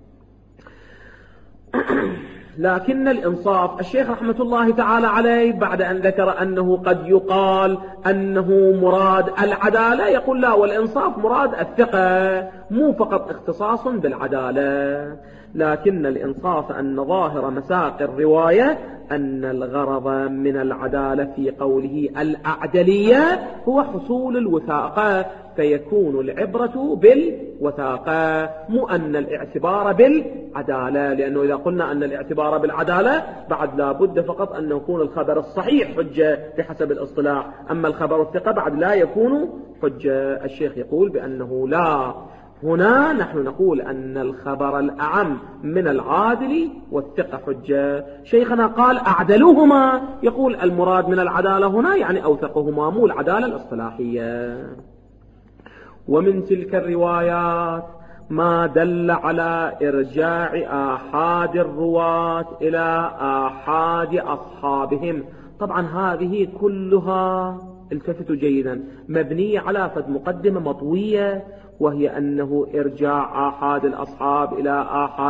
A: لكن الإنصاف الشيخ رحمة الله تعالى عليه بعد أن ذكر أنه قد يقال أنه مراد العدالة يقول لا، والإنصاف مراد الثقة، مو فقط اختصاص بالعدالة. لكن الإنصاف أن ظاهر مساق الرواية أن الغرض من العدالة في قوله الأعدلية هو حصول الوثاقة، فيكون العبرة بالوثاقة مو أن الاعتبار بالعدالة، لأنه إذا قلنا أن الاعتبار بالعدالة بعد لا بد فقط أن يكون الخبر الصحيح حجة بحسب الاصطلاح، أما الخبر الثقة بعد لا يكون حجة. الشيخ يقول بأنه لا، هنا نحن نقول أن الخبر الأعم من العادل والثقة حجة. شيخنا قال أعدلهما، يقول المراد من العدالة هنا يعني أوثقهما مو العدالة الاصطلاحية. ومن تلك الروايات ما دل على إرجاع آحاد الرواة إلى آحاد أصحابهم. طبعا هذه كلها التفتوا جيدا مبنية على فد مقدمة مطوية، وهي أنه إرجاع آحاد الأصحاب إلى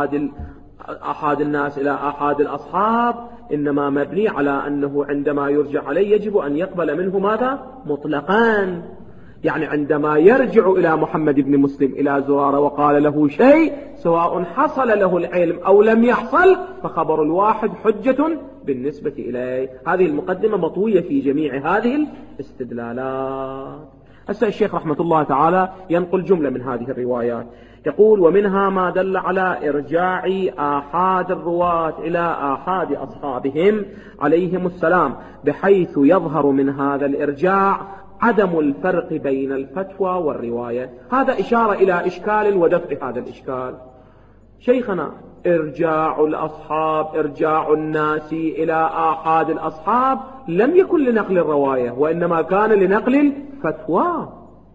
A: آحاد الناس إلى آحاد الأصحاب إنما مبني على أنه عندما يرجع عليه يجب أن يقبل منه ماذا؟ مطلقا. يعني عندما يرجع إلى محمد بن مسلم إلى زرارة وقال له شيء سواء حصل له العلم أو لم يحصل فخبر الواحد حجة بالنسبة إليه. هذه المقدمة مطوية في جميع هذه الاستدلالات. هسه الشيخ رحمة الله تعالى ينقل جملة من هذه الروايات يقول ومنها ما دل على إرجاع آحاد الرواة إلى آحاد أصحابهم عليهم السلام، بحيث يظهر من هذا الإرجاع عدم الفرق بين الفتوى والرواية. هذا إشارة إلى إشكال ودفع هذا الإشكال. شيخنا إرجاع الأصحاب إرجاع الناس إلى آحاد الأصحاب لم يكن لنقل الرواية وإنما كان لنقل الفتوى.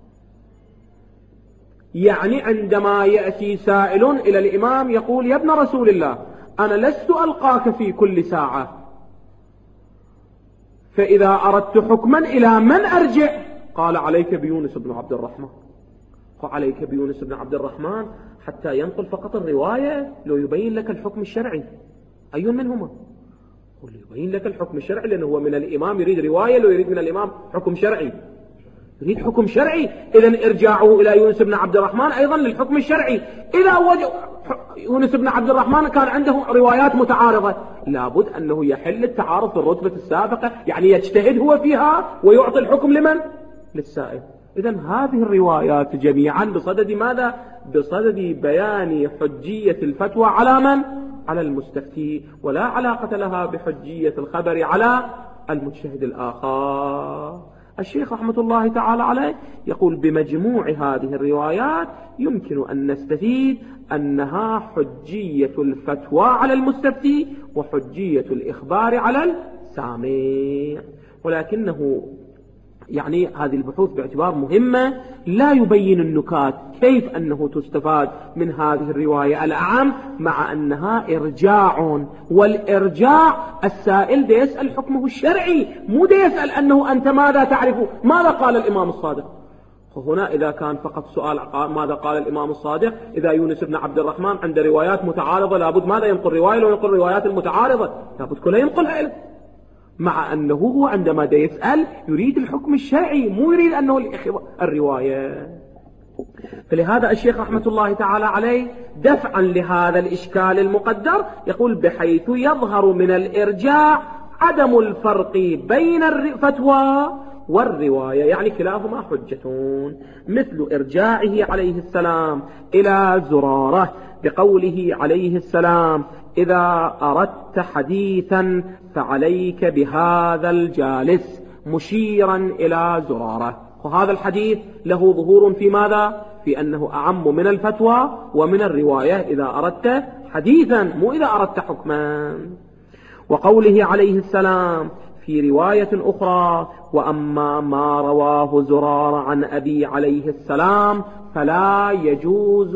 A: يعني عندما يأتي سائل إلى الإمام يقول يا ابن رسول الله أنا لست ألقاك في كل ساعة، فإذا أردت حكما إلى من أرجع؟ قال عليك بيونس بن عبد الرحمن. وعليك بيونس بن عبد الرحمن حتى ينقل فقط الرواية لو يبين لك الحكم الشرعي، أي منهما؟ قل يبين لك الحكم الشرعي، لأنه هو من الإمام يريد رواية، لو يريد من الإمام حكم شرعي، يريد حكم شرعي. إذن إرجاعه إلى يونس بن عبد الرحمن أيضا للحكم الشرعي. إذا يونس بن عبد الرحمن كان عنده روايات متعارضة، لابد أنه يحل التعارض في الرتبة السابقة، يعني يجتهد هو فيها ويعطي الحكم لمن؟ للسائل. إذن هذه الروايات جميعا بصدد ماذا؟ بصدد بيان حجية الفتوى على من؟ على المستفتي، ولا علاقة لها بحجية الخبر على المجتهد الآخر. الشيخ رحمة الله تعالى عليه يقول بمجموع هذه الروايات يمكن أن نستفيد أنها حجية الفتوى على المستفتي وحجية الإخبار على السامع، ولكنه يعني هذه البحوث باعتبار مهمة لا يبين النكات كيف أنه تستفاد من هذه الرواية الأعم، مع أنها إرجاع، والإرجاع السائل دي يسأل حكمه الشرعي، مو دي يسأل أنه أنت ماذا تعرف، ماذا قال الإمام الصادق. هنا إذا كان فقط سؤال ماذا قال الإمام الصادق، إذا يونس بن عبد الرحمن عند روايات متعارضة لابد ماذا ينقل رواية، لو ينقل روايات المتعارضة لابد كلها ينقلها إليه، مع أنه هو عندما يسأل يريد الحكم الشرعي، مو يريد أنه الرواية. فلهذا الشيخ رحمة الله تعالى عليه دفعا لهذا الإشكال المقدر يقول بحيث يظهر من الإرجاع عدم الفرق بين الفتوى والرواية، يعني كلاهما حجة، مثل إرجاعه عليه السلام إلى زرارة بقوله عليه السلام إذا أردت حديثا فعليك بهذا الجالس، مشيرا إلى زرارة. وهذا الحديث له ظهور في ماذا؟ في أنه أعم من الفتوى ومن الرواية إذا أردت حديثا، مو إذا أردت حكما. وقوله عليه السلام في رواية أخرى وأما ما رواه زرار عن أبي عليه السلام فلا يجوز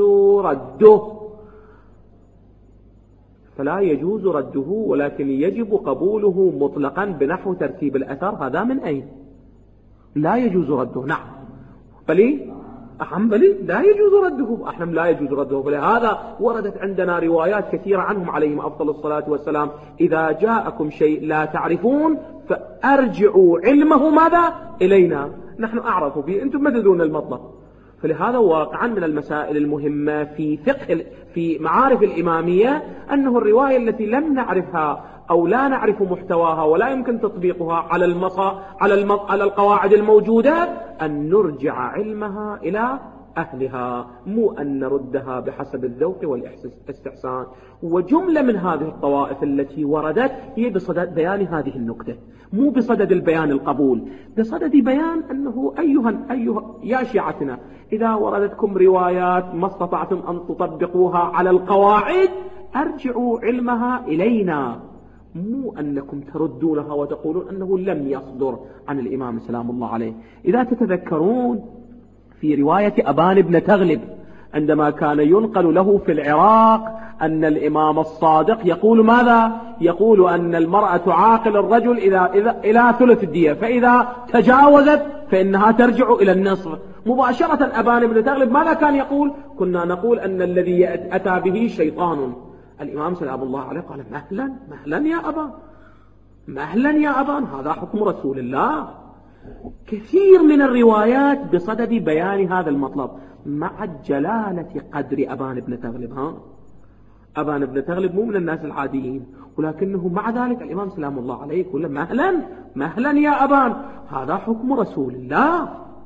A: رده ولكن يجب قبوله مطلقا بنحو ترتيب الأثر. هذا من أين؟ لا يجوز رده، نعم، بلي لا يجوز رده، أحلم لا يجوز رده. فلهذا وردت عندنا روايات كثيرة عنهم عليهم أفضل الصلاة والسلام إذا جاءكم شيء لا تعرفون فأرجعوا علمه ماذا؟ إلينا، نحن أعرف به، أنتم ما تدرون المطلب. فلهذا واقعا من المسائل المهمة في فقه في معارف الإمامية أنه الرواية التي لم نعرفها أو لا نعرف محتواها ولا يمكن تطبيقها على القواعد الموجودة أن نرجع علمها إلى أهلها، مو أن نردها بحسب الذوق والاستحسان. وجملة من هذه الطوائف التي وردت هي بصدد بيان هذه النكتة، مو بصدد البيان القبول، بصدد بيان أنه أيها يا شيعتنا إذا وردتكم روايات ما استطعتم أن تطبقوها على القواعد أرجعوا علمها إلينا، مو أنكم تردونها وتقولون أنه لم يصدر عن الإمام سلام الله عليه. إذا تتذكرون في رواية أبان بن تغلب عندما كان ينقل له في العراق أن الإمام الصادق يقول ماذا؟ يقول أن المرأة تعاقل الرجل إلى ثلث الدية، فإذا تجاوزت فإنها ترجع إلى النصف. مباشرة أبان بن تغلب ماذا كان يقول؟ كنا نقول أن الذي أتى به شيطان. الإمام سلام الله عليه قال مهلا يا أبان، مهلا يا أبان، هذا حكم رسول الله. كثير من الروايات بصدد بيان هذا المطلب مع جلالة قدر أبان بن تغلب. أبان بن تغلب مو من الناس العاديين، ولكنه مع ذلك الإمام سلام الله عليه يقول مهلا يا أبان، هذا حكم رسول الله.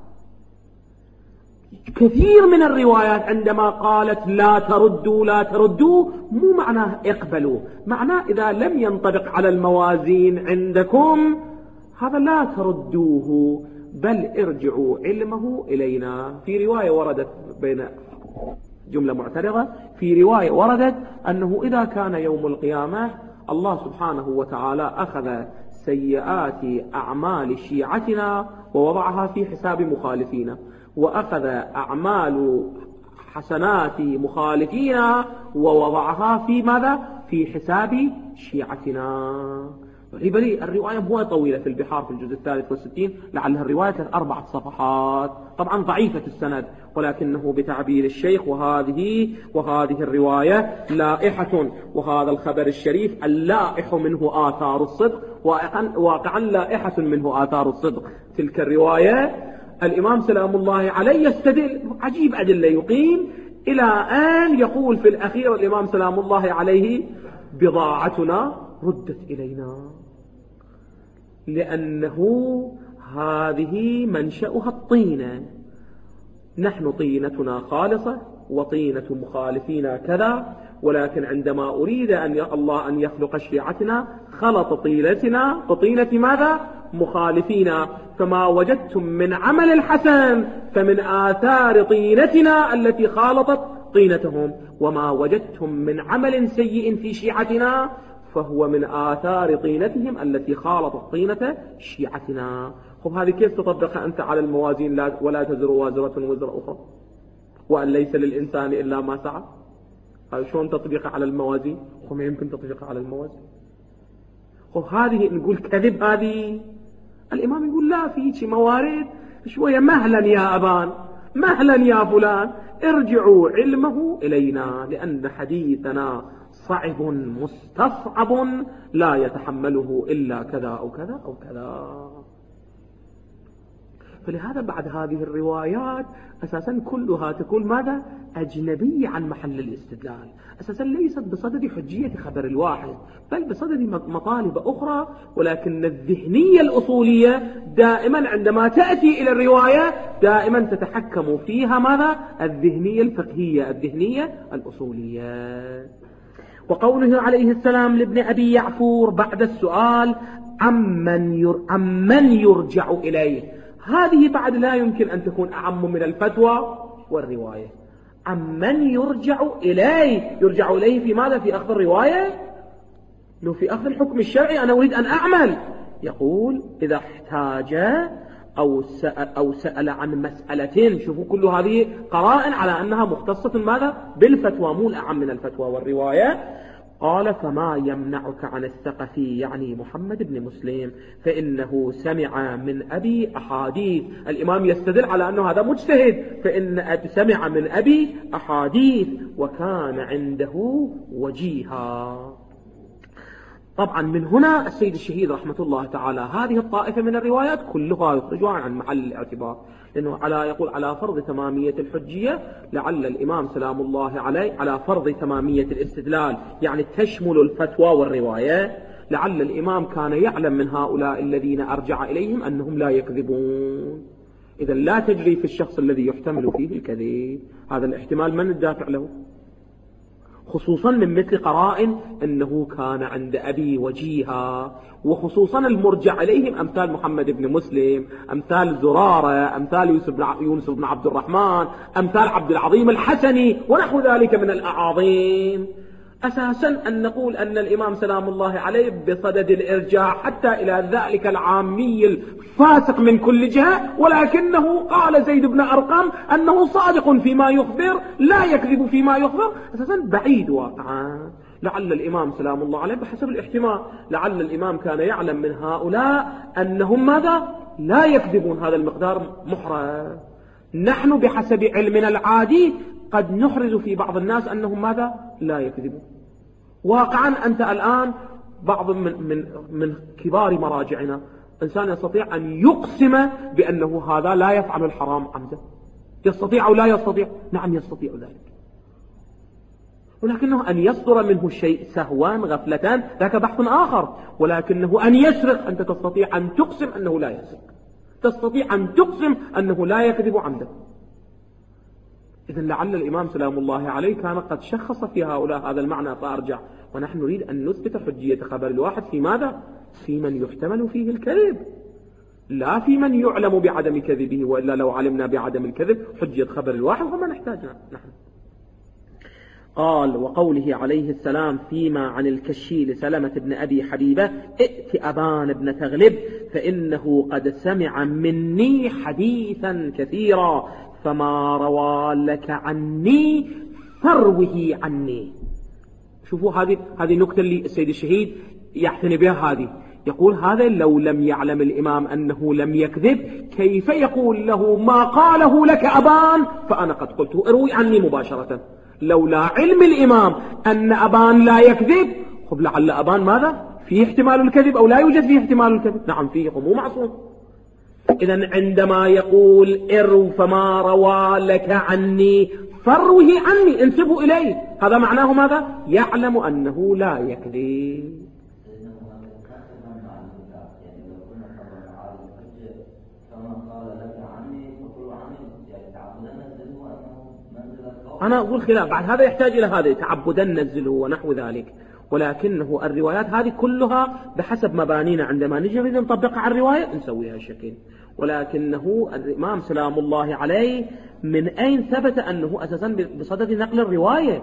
A: كثير من الروايات عندما قالت لا تردوا مو معناه اقبلوا، معناه إذا لم ينطبق على الموازين عندكم هذا لا تردوه بل ارجعوا علمه إلينا. في رواية وردت بين جملة معترضة، في رواية وردت أنه إذا كان يوم القيامة الله سبحانه وتعالى أخذ سيئات أعمال شيعتنا ووضعها في حساب مخالفينا، وأخذ أعمال حسنات مخالفينا ووضعها في ماذا؟ في حساب شيعتنا. لي الرواية مو طويلة في البحار في الجزء 63، لعلها الرواية 4 صفحات، طبعا ضعيفة السند، ولكنه بتعبير الشيخ وهذه الرواية لائحة، وهذا الخبر الشريف اللائح منه آثار الصدق، واقعا لائحة منه آثار الصدق. تلك الرواية الإمام سلام الله عليه يستدل عجيب أدلة يقيم، إلى أن يقول في الأخير الإمام سلام الله عليه: بضاعتنا ردت إلينا، لأنه هذه منشأها الطينة، نحن طينتنا خالصة وطينة مخالفينا كذا، ولكن عندما أريد الله أن يخلق شيعتنا خلط طينتنا بطينة ماذا؟ مخالفينا، فما وجدتم من عمل الحسن فمن آثار طينتنا التي خالطت طينتهم، وما وجدتم من عمل سيء في شيعتنا فهو من آثار طينتهم التي خالطت طينة شيعتنا. خب هذه كيف تطبقها أنت على الموازين؟ ولا تزر وازرة وزر أخرى، وأن ليس للإنسان إلا ما سعى. شلون تطبيقها على الموازين؟ خب ما يمكن تطبيقها على الموازين. خب هذه نقول كذب. هذه الإمام يقول لا، في موارد شوية، مهلا يا أبان، مهلا يا فلان، ارجعوا علمه إلينا، لأن حديثنا صعب مستصعب لا يتحمله إلا كذا أو كذا أو كذا. فلهذا بعد هذه الروايات أساسا كلها تكون ماذا؟ أجنبية عن محل الاستدلال، أساسا ليست بصدد حجية خبر الواحد، بل بصدد مطالب أخرى. ولكن الذهنية الأصولية دائما عندما تأتي إلى الرواية دائما تتحكم فيها ماذا؟ الذهنية الفقهية، الذهنية الأصولية. وقوله عليه السلام لابن أبي يعفور بعد السؤال عمن يرجع إليه، هذه بعد لا يمكن أن تكون أعم من الفتوى والرواية. عمن يرجع إليه، يرجع إليه في ماذا؟ في أخذ الرواية؟ لو في أخذ الحكم الشرعي أنا أريد أن أعمل. يقول إذا احتاج أو سأل عن مسألة. شوفوا كل هذه قرائن على أنها مختصة ماذا؟ بالفتوى، مو الأعم من الفتوى والرواية. قال فما يمنعك عن الثقفي، يعني محمد بن مسلم، فإنه سمع من أبي أحاديث. الإمام يستدل على أنه هذا مجتهد، فإن سمع من أبي أحاديث وكان عنده وجيها. طبعا من هنا السيد الشهيد رحمة الله تعالى هذه الطائفة من الروايات كلها يخرجها عن محل الاعتبار، لأنه يقول على فرض تمامية الحجية، لعل الإمام سلام الله عليه على فرض تمامية الاستدلال، يعني تشمل الفتوى والرواية، لعل الإمام كان يعلم من هؤلاء الذين أرجع إليهم أنهم لا يكذبون، إذا لا تجري في الشخص الذي يحتمل فيه الكذب. هذا الاحتمال من الدافع له؟ خصوصا من مثل قرائن أنه كان عند أبي وجيها، وخصوصا المرجع إليهم أمثال محمد بن مسلم، أمثال زرارة، أمثال يونس بن عبد الرحمن، أمثال عبد العظيم الحسني ونحو ذلك من الأعاظيم. أساسا أن نقول أن الإمام سلام الله عليه بصدد الإرجاع حتى إلى ذلك العامي الفاسق من كل جهة، ولكنه قال زيد بن أرقم أنه صادق فيما يخبر لا يكذب فيما يخبر، أساسا بعيد واقعا. لعل الإمام سلام الله عليه بحسب الاحتمال، لعل الإمام كان يعلم من هؤلاء أنهم ماذا؟ لا يكذبون، هذا المقدار محرز. نحن بحسب علمنا العادي قد نحرز في بعض الناس أنهم ماذا؟ لا يكذبون. واقعا أنت الآن بعض من كبار مراجعنا إنسان يستطيع أن يقسم بأنه هذا لا يفعل الحرام عمدا، يستطيع أو لا يستطيع؟ نعم يستطيع ذلك، ولكنه أن يصدر منه الشيء سهوا غفلة ذاك بحث آخر. ولكنه أن يسرق أنت تستطيع أن تقسم أنه لا يسرق، تستطيع أن تقسم أنه لا يكذب عمدا. إذن لعل الإمام سلام الله عليه كان قد شخص في هؤلاء هذا المعنى فأرجع. ونحن نريد أن نثبت حجية خبر الواحد في ماذا؟ في من يحتمل فيه الكذب، لا في من يعلم بعدم كذبه، وإلا لو علمنا بعدم الكذب حجية خبر الواحد وما نحتاجنا نحن. قال وقوله عليه السلام فيما عن الكشي لسلمة بن أبي حبيبة ائت أبان بن تغلب فإنه قد سمع مني حديثا كثيرا فما روى لك عني فروه عني. شوفوا هذه النكتة اللي السيد الشهيد يعتني بها، هذه يقول هذا لو لم يعلم الإمام أنه لم يكذب كيف يقول له ما قاله لك أبان فأنا قد قلته اروي عني مباشرة. لولا علم الإمام أن أبان لا يكذب، خب لعل أبان ماذا فيه احتمال الكذب أو لا يوجد فيه احتمال الكذب؟ نعم فيه، مو معصوم. إذن عندما يقول ارو فما روى لك عني فروه عني انسبه إليه، هذا معناه ماذا؟ يعلم أنه لا يكذب. أنا أقول خلاف، بعد هذا يحتاج إلى هذا تعبدا نزله ونحو ذلك، ولكنه الروايات هذه كلها بحسب مبانينا عندما نجي نريد نطبقها على الرواية نسويها الشكل. ولكنه الإمام سلام الله عليه من أين ثبت أنه أساسا بصدد نقل الرواية؟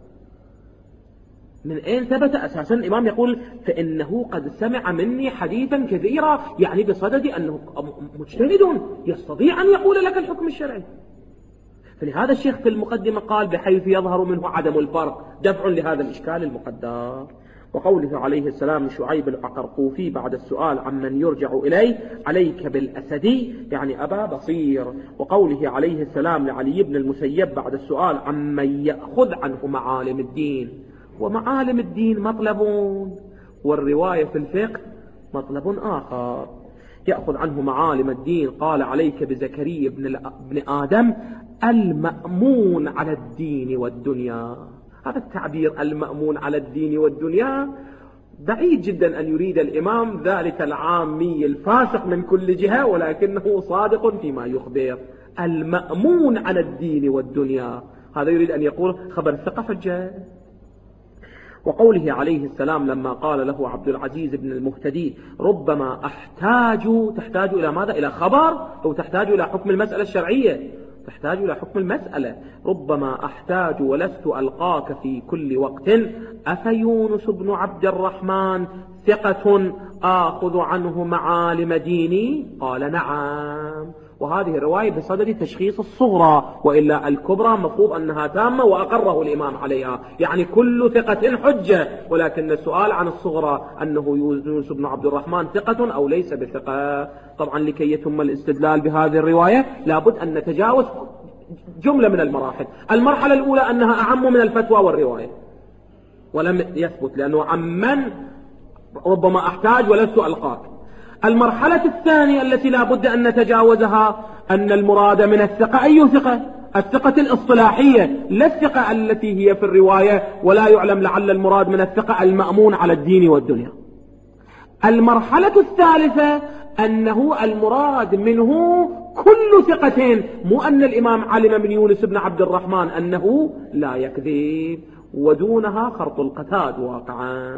A: من أين ثبت أساسا؟ الإمام يقول فإنه قد سمع مني حديثا كثيرا، يعني بصدد أنه مجتهد يستطيع أن يقول لك الحكم الشرعي. فلهذا الشيخ في المقدمة قال بحيث يظهر منه عدم الفرق دفع لهذا الإشكال المقدر. وقوله عليه السلام شعيب العقرقوفي بعد السؤال عمن يرجع إليه عليك بالأسدي يعني أبا بصير. وقوله عليه السلام لعلي بن المسيب بعد السؤال عمن يأخذ عنه معالم الدين. ومعالم الدين مطلب والرواية في الفقه مطلب آخر. يأخذ عنه معالم الدين قال عليك بزكريا بن آدم المأمون على الدين والدنيا. هذا التعبير المأمون على الدين والدنيا بعيد جدا أن يريد الإمام ذلك العامي الفاسق من كل جهة، ولكنه صادق فيما يخبر. المأمون على الدين والدنيا هذا يريد أن يقول خبر الثقة حجة. وقوله عليه السلام لما قال له عبد العزيز بن المهتدي ربما تحتاج إلى ماذا؟ إلى خبر أو تحتاج إلى حكم المسألة الشرعية؟ تحتاج إلى حكم المسألة. ربما أحتاج ولست ألقاك في كل وقت أفيونس بن عبد الرحمن ثقة آخذ عنه معالم ديني؟ قال نعم. وهذه الرواية بصدد تشخيص الصغرى، وإلا الكبرى مفروض أنها تامة وأقره الإمام عليها، يعني كل ثقة حجة، ولكن السؤال عن الصغرى أنه يونس بن عبد الرحمن ثقة أو ليس بثقة. طبعا لكي يتم الاستدلال بهذه الرواية لابد أن نتجاوز جملة من المراحل. المرحلة الأولى أنها أعم من الفتوى والرواية ولم يثبت، لأنه عمن ربما أحتاج ولست ألقاك. المرحلة الثانية التي لا بد أن نتجاوزها أن المراد من الثقة أي ثقة؟ الثقة الإصطلاحية لا الثقة التي هي في الرواية، ولا يعلم لعل المراد من الثقة المأمون على الدين والدنيا. المرحلة الثالثة أنه المراد منه كل ثقة، مو أن الإمام علم من يونس بن عبد الرحمن أنه لا يكذب، ودونها خرط القتاد واقعا.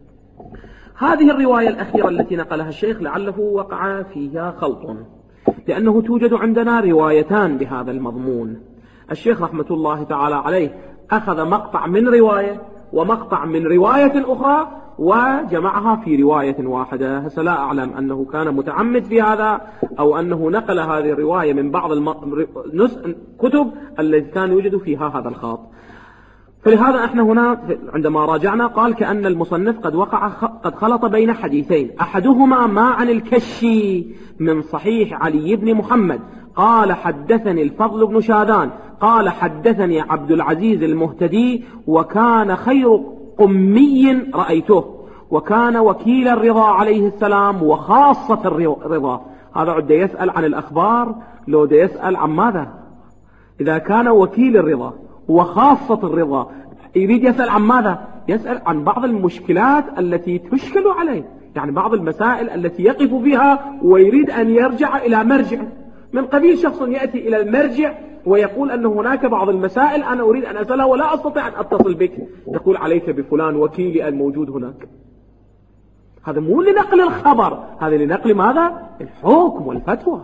A: هذه الرواية الأخيرة التي نقلها الشيخ لعله وقع فيها خلط، لأنه توجد عندنا روايتان بهذا المضمون. الشيخ رحمة الله تعالى عليه أخذ مقطع من رواية ومقطع من رواية أخرى وجمعها في رواية واحدة. هسه لا أعلم أنه كان متعمد في هذا أو أنه نقل هذه الرواية من بعض الكتب التي كان يوجد فيها هذا الخاط. فلهذا احنا هنا عندما راجعنا قال كأن المصنف قد خلط بين حديثين، أحدهما ما عن الكشي من صحيح علي بن محمد قال حدثني الفضل بن شاذان قال حدثني عبد العزيز المهتدي وكان خير قمي رأيته وكان وكيل الرضا عليه السلام وخاصة الرضا. هذا عد يسأل عن الأخبار لو دا يسأل عن ماذا؟ إذا كان وكيل الرضا وخاصة الرضا يريد يسأل عن ماذا؟ يسأل عن بعض المشكلات التي تشكل عليه، يعني بعض المسائل التي يقف فيها ويريد أن يرجع إلى مرجع. من قبيل شخص يأتي إلى المرجع ويقول أن هناك بعض المسائل أنا أريد أن أسألها ولا أستطيع أن أتصل بك، يقول عليك بفلان وكيلي الموجود هناك. هذا مو لنقل الخبر، هذا لنقل ماذا؟ الحكم والفتوى.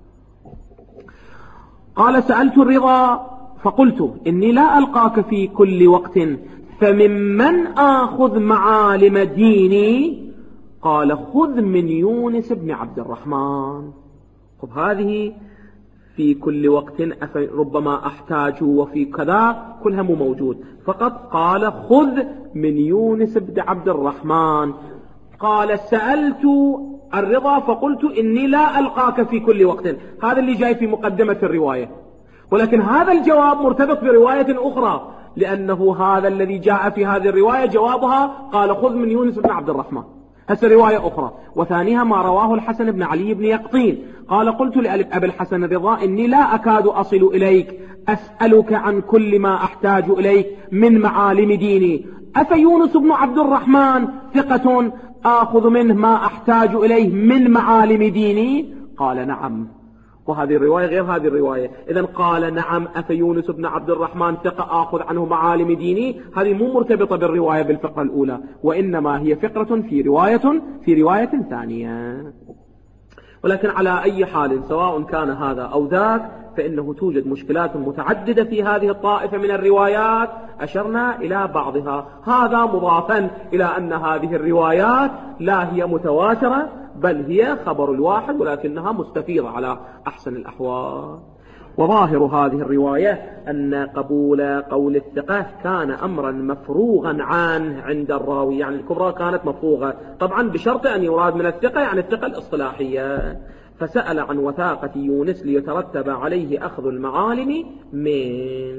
A: قال سألت الرضا فقلت إني لا ألقاك في كل وقت فممن آخذ معالم ديني؟ قال خذ من يونس بن عبد الرحمن. خب هذه في كل وقت ربما أحتاج وفي كذا كلها مو موجود، فقط قال خذ من يونس بن عبد الرحمن. قال سألت الرضا فقلت إني لا ألقاك في كل وقت. هذا اللي جاي في مقدمة الرواية، ولكن هذا الجواب مرتبط برواية أخرى، لأنه هذا الذي جاء في هذه الرواية جوابها قال خذ من يونس بن عبد الرحمن. هسه رواية أخرى، وثانيها ما رواه الحسن بن علي بن يقطين قال قلت لأبي الحسن الرضا إني لا أكاد أصل إليك أسألك عن كل ما أحتاج إليك من معالم ديني، أفيونس بن عبد الرحمن ثقة آخذ منه ما أحتاج إليه من معالم ديني؟ قال نعم. وهذه الرواية غير هذه الرواية. إذن قال نعم أفيونس بن عبد الرحمن ثقة آخذ عنه معالم ديني، هذه مو مرتبطة بالرواية بالفقرة الأولى، وإنما هي فقرة في رواية ثانية. ولكن على أي حال سواء كان هذا أو ذاك فإنه توجد مشكلات متعددة في هذه الطائفة من الروايات أشرنا إلى بعضها، هذا مضافا إلى أن هذه الروايات لا هي متواترة بل هي خبر الواحد، ولكنها مستفيضة على أحسن الأحوال. وظاهر هذه الرواية أن قبول قول الثقة كان أمرا مفروغا عنه عند الراوي، يعني الكبرى كانت مفروغة طبعا بشرط أن يراد من الثقة يعني الثقة الإصطلاحية. فسأل عن وثاقة يونس ليترتب عليه أخذ المعالم من،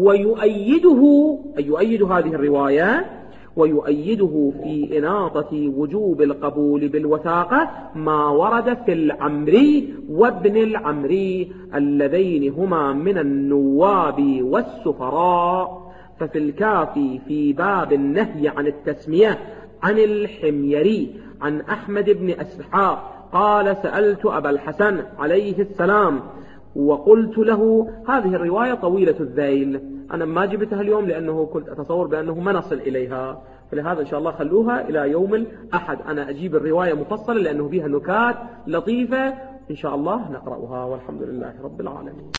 A: ويؤيد هذه الرواية ويؤيده في إناطة وجوب القبول بالوثاقة ما ورد في العمري وابن العمري اللذين هما من النواب والسفراء. ففي الكافي في باب النهي عن التسمية عن الحميري عن أحمد بن أسحاق قال سألت أبا الحسن عليه السلام وقلت له هذه الرواية طويلة الذيل، أنا ما جبتها اليوم لأنه كنت أتصور بأنه ما نصل إليها، فلهذا إن شاء الله خلوها إلى يوم الأحد، أنا أجيب الرواية مفصلة لأنه فيها نكات لطيفة إن شاء الله نقرأها، والحمد لله رب العالمين.